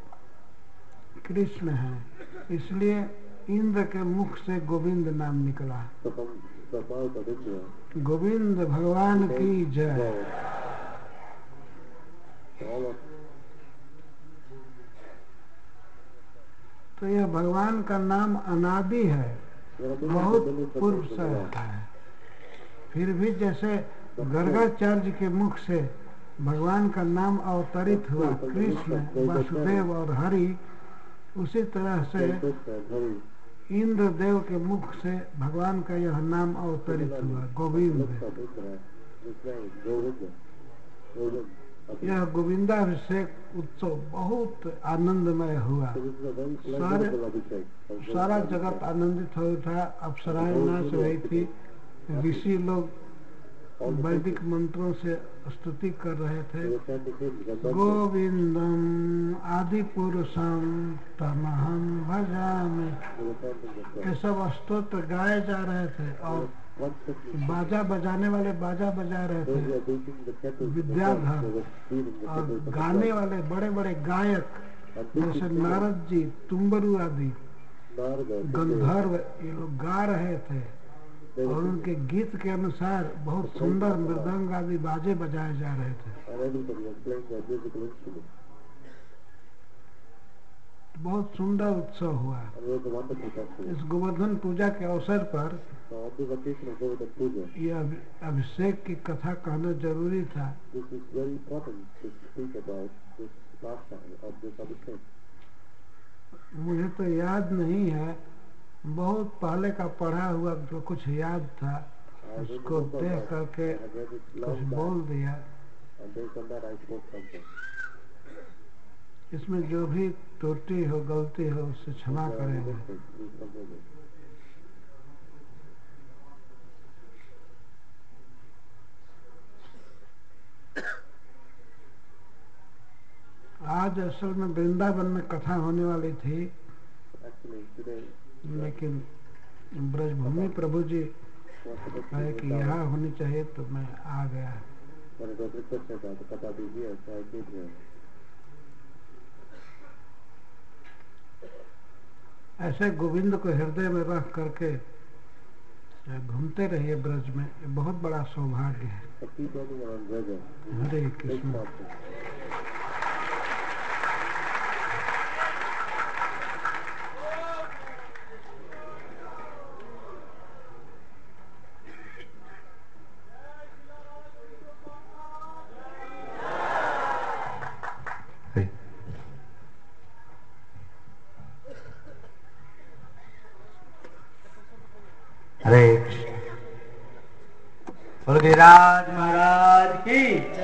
कृष्ण है, इसलिए इंद्र के मुख से गोविंद नाम निकला। So from the mouth of Indra, Govind भगवान he की named जय। God. So all of तो यह भगवान का नाम अनादि है, there are millions बहुत and millions of पूर्व names in से the Lord. है। फिर भी जैसे गर्गाचार्य के मुख से भगवान का नाम अवतरित हुआ, कृष्ण, वासुदेव और हरि, उसी तरह से Saying Krishna and Hari. Indra देव के मुख से भगवान का यह नाम अवतरित हुआ, Similarly, Govind. from the lips of Indra, this name, Govinda. Govind. यह गोविंदाभिषेक उत्सव बहुत आनंदमय हुआ, So this is a very सारे pleasurable Abhishek. of सारा Govinda जगत Abhishek. आनंदित हो उठा, अप्सराएं नाच रही थी, ऋषि लोग All the वैदिक places, मंत्रों से स्तुति कर रहे थे। they were chanting hymns and mantras. गोविंदम आदि पुरुषम तमहम भजामि, They were chanting the ये song. सब स्तोत्र गाए जा रहे थे They और were constantly बाजा बजाने वाले बाजा बजा रहे those who थे, are beating the kettles, the Vidyadhar drums, they were beating the और kettles and the गाने drums. वाले बड़े बड़े गायक And big जैसे big singers, नारद जी, तुम्बरु आदि Narada, गंधर्व, Sukadeva, ये लोग गा रहे थे they और were singing. उनके गीत के अनुसार बहुत सुंदर मृदंग आदि बाजे बजाए जा रहे थे। And everybody was playing their musical instruments. बहुत सुंदर उत्सव हुआ। And it was a wonderful festival. इस गोवर्धन पूजा के अवसर पर So on this occasion of Govardhan Puja, यह अभि- अभिषेक की कथा कहना जरूरी था। this is very important to speak about this pastime of this Abhishek. मुझे तो याद नहीं है, बहुत पहले का पढ़ा हुआ जो कुछ याद था I don't उसको remember, देख but करके I have read it कुछ long बोल back, दिया। and based on that I spoke something. इसमें जो भी त्रुटि हो, गलती हो, उससे If क्षमा there are any करेंगे। mistakes, please forgive me. आज असल में वृंदावन में कथा होने वाली थी, Actually, today लेकिन ब्रजभूमि प्रभु जी was supposed to कहे be कि Vrindavan, यहाँ होनी चाहिए तो मैं आ गया। but it was requested that the Katha be here, so I came here. ऐसे गोविंद को हृदय में रख करके घूमते रहिए ब्रज में, ये बहुत बड़ा सौभाग्य है। So keep roaming around Braja. हरे Big कृष्ण। fortune. हरे कृष्ण। गिरिराज महाराज की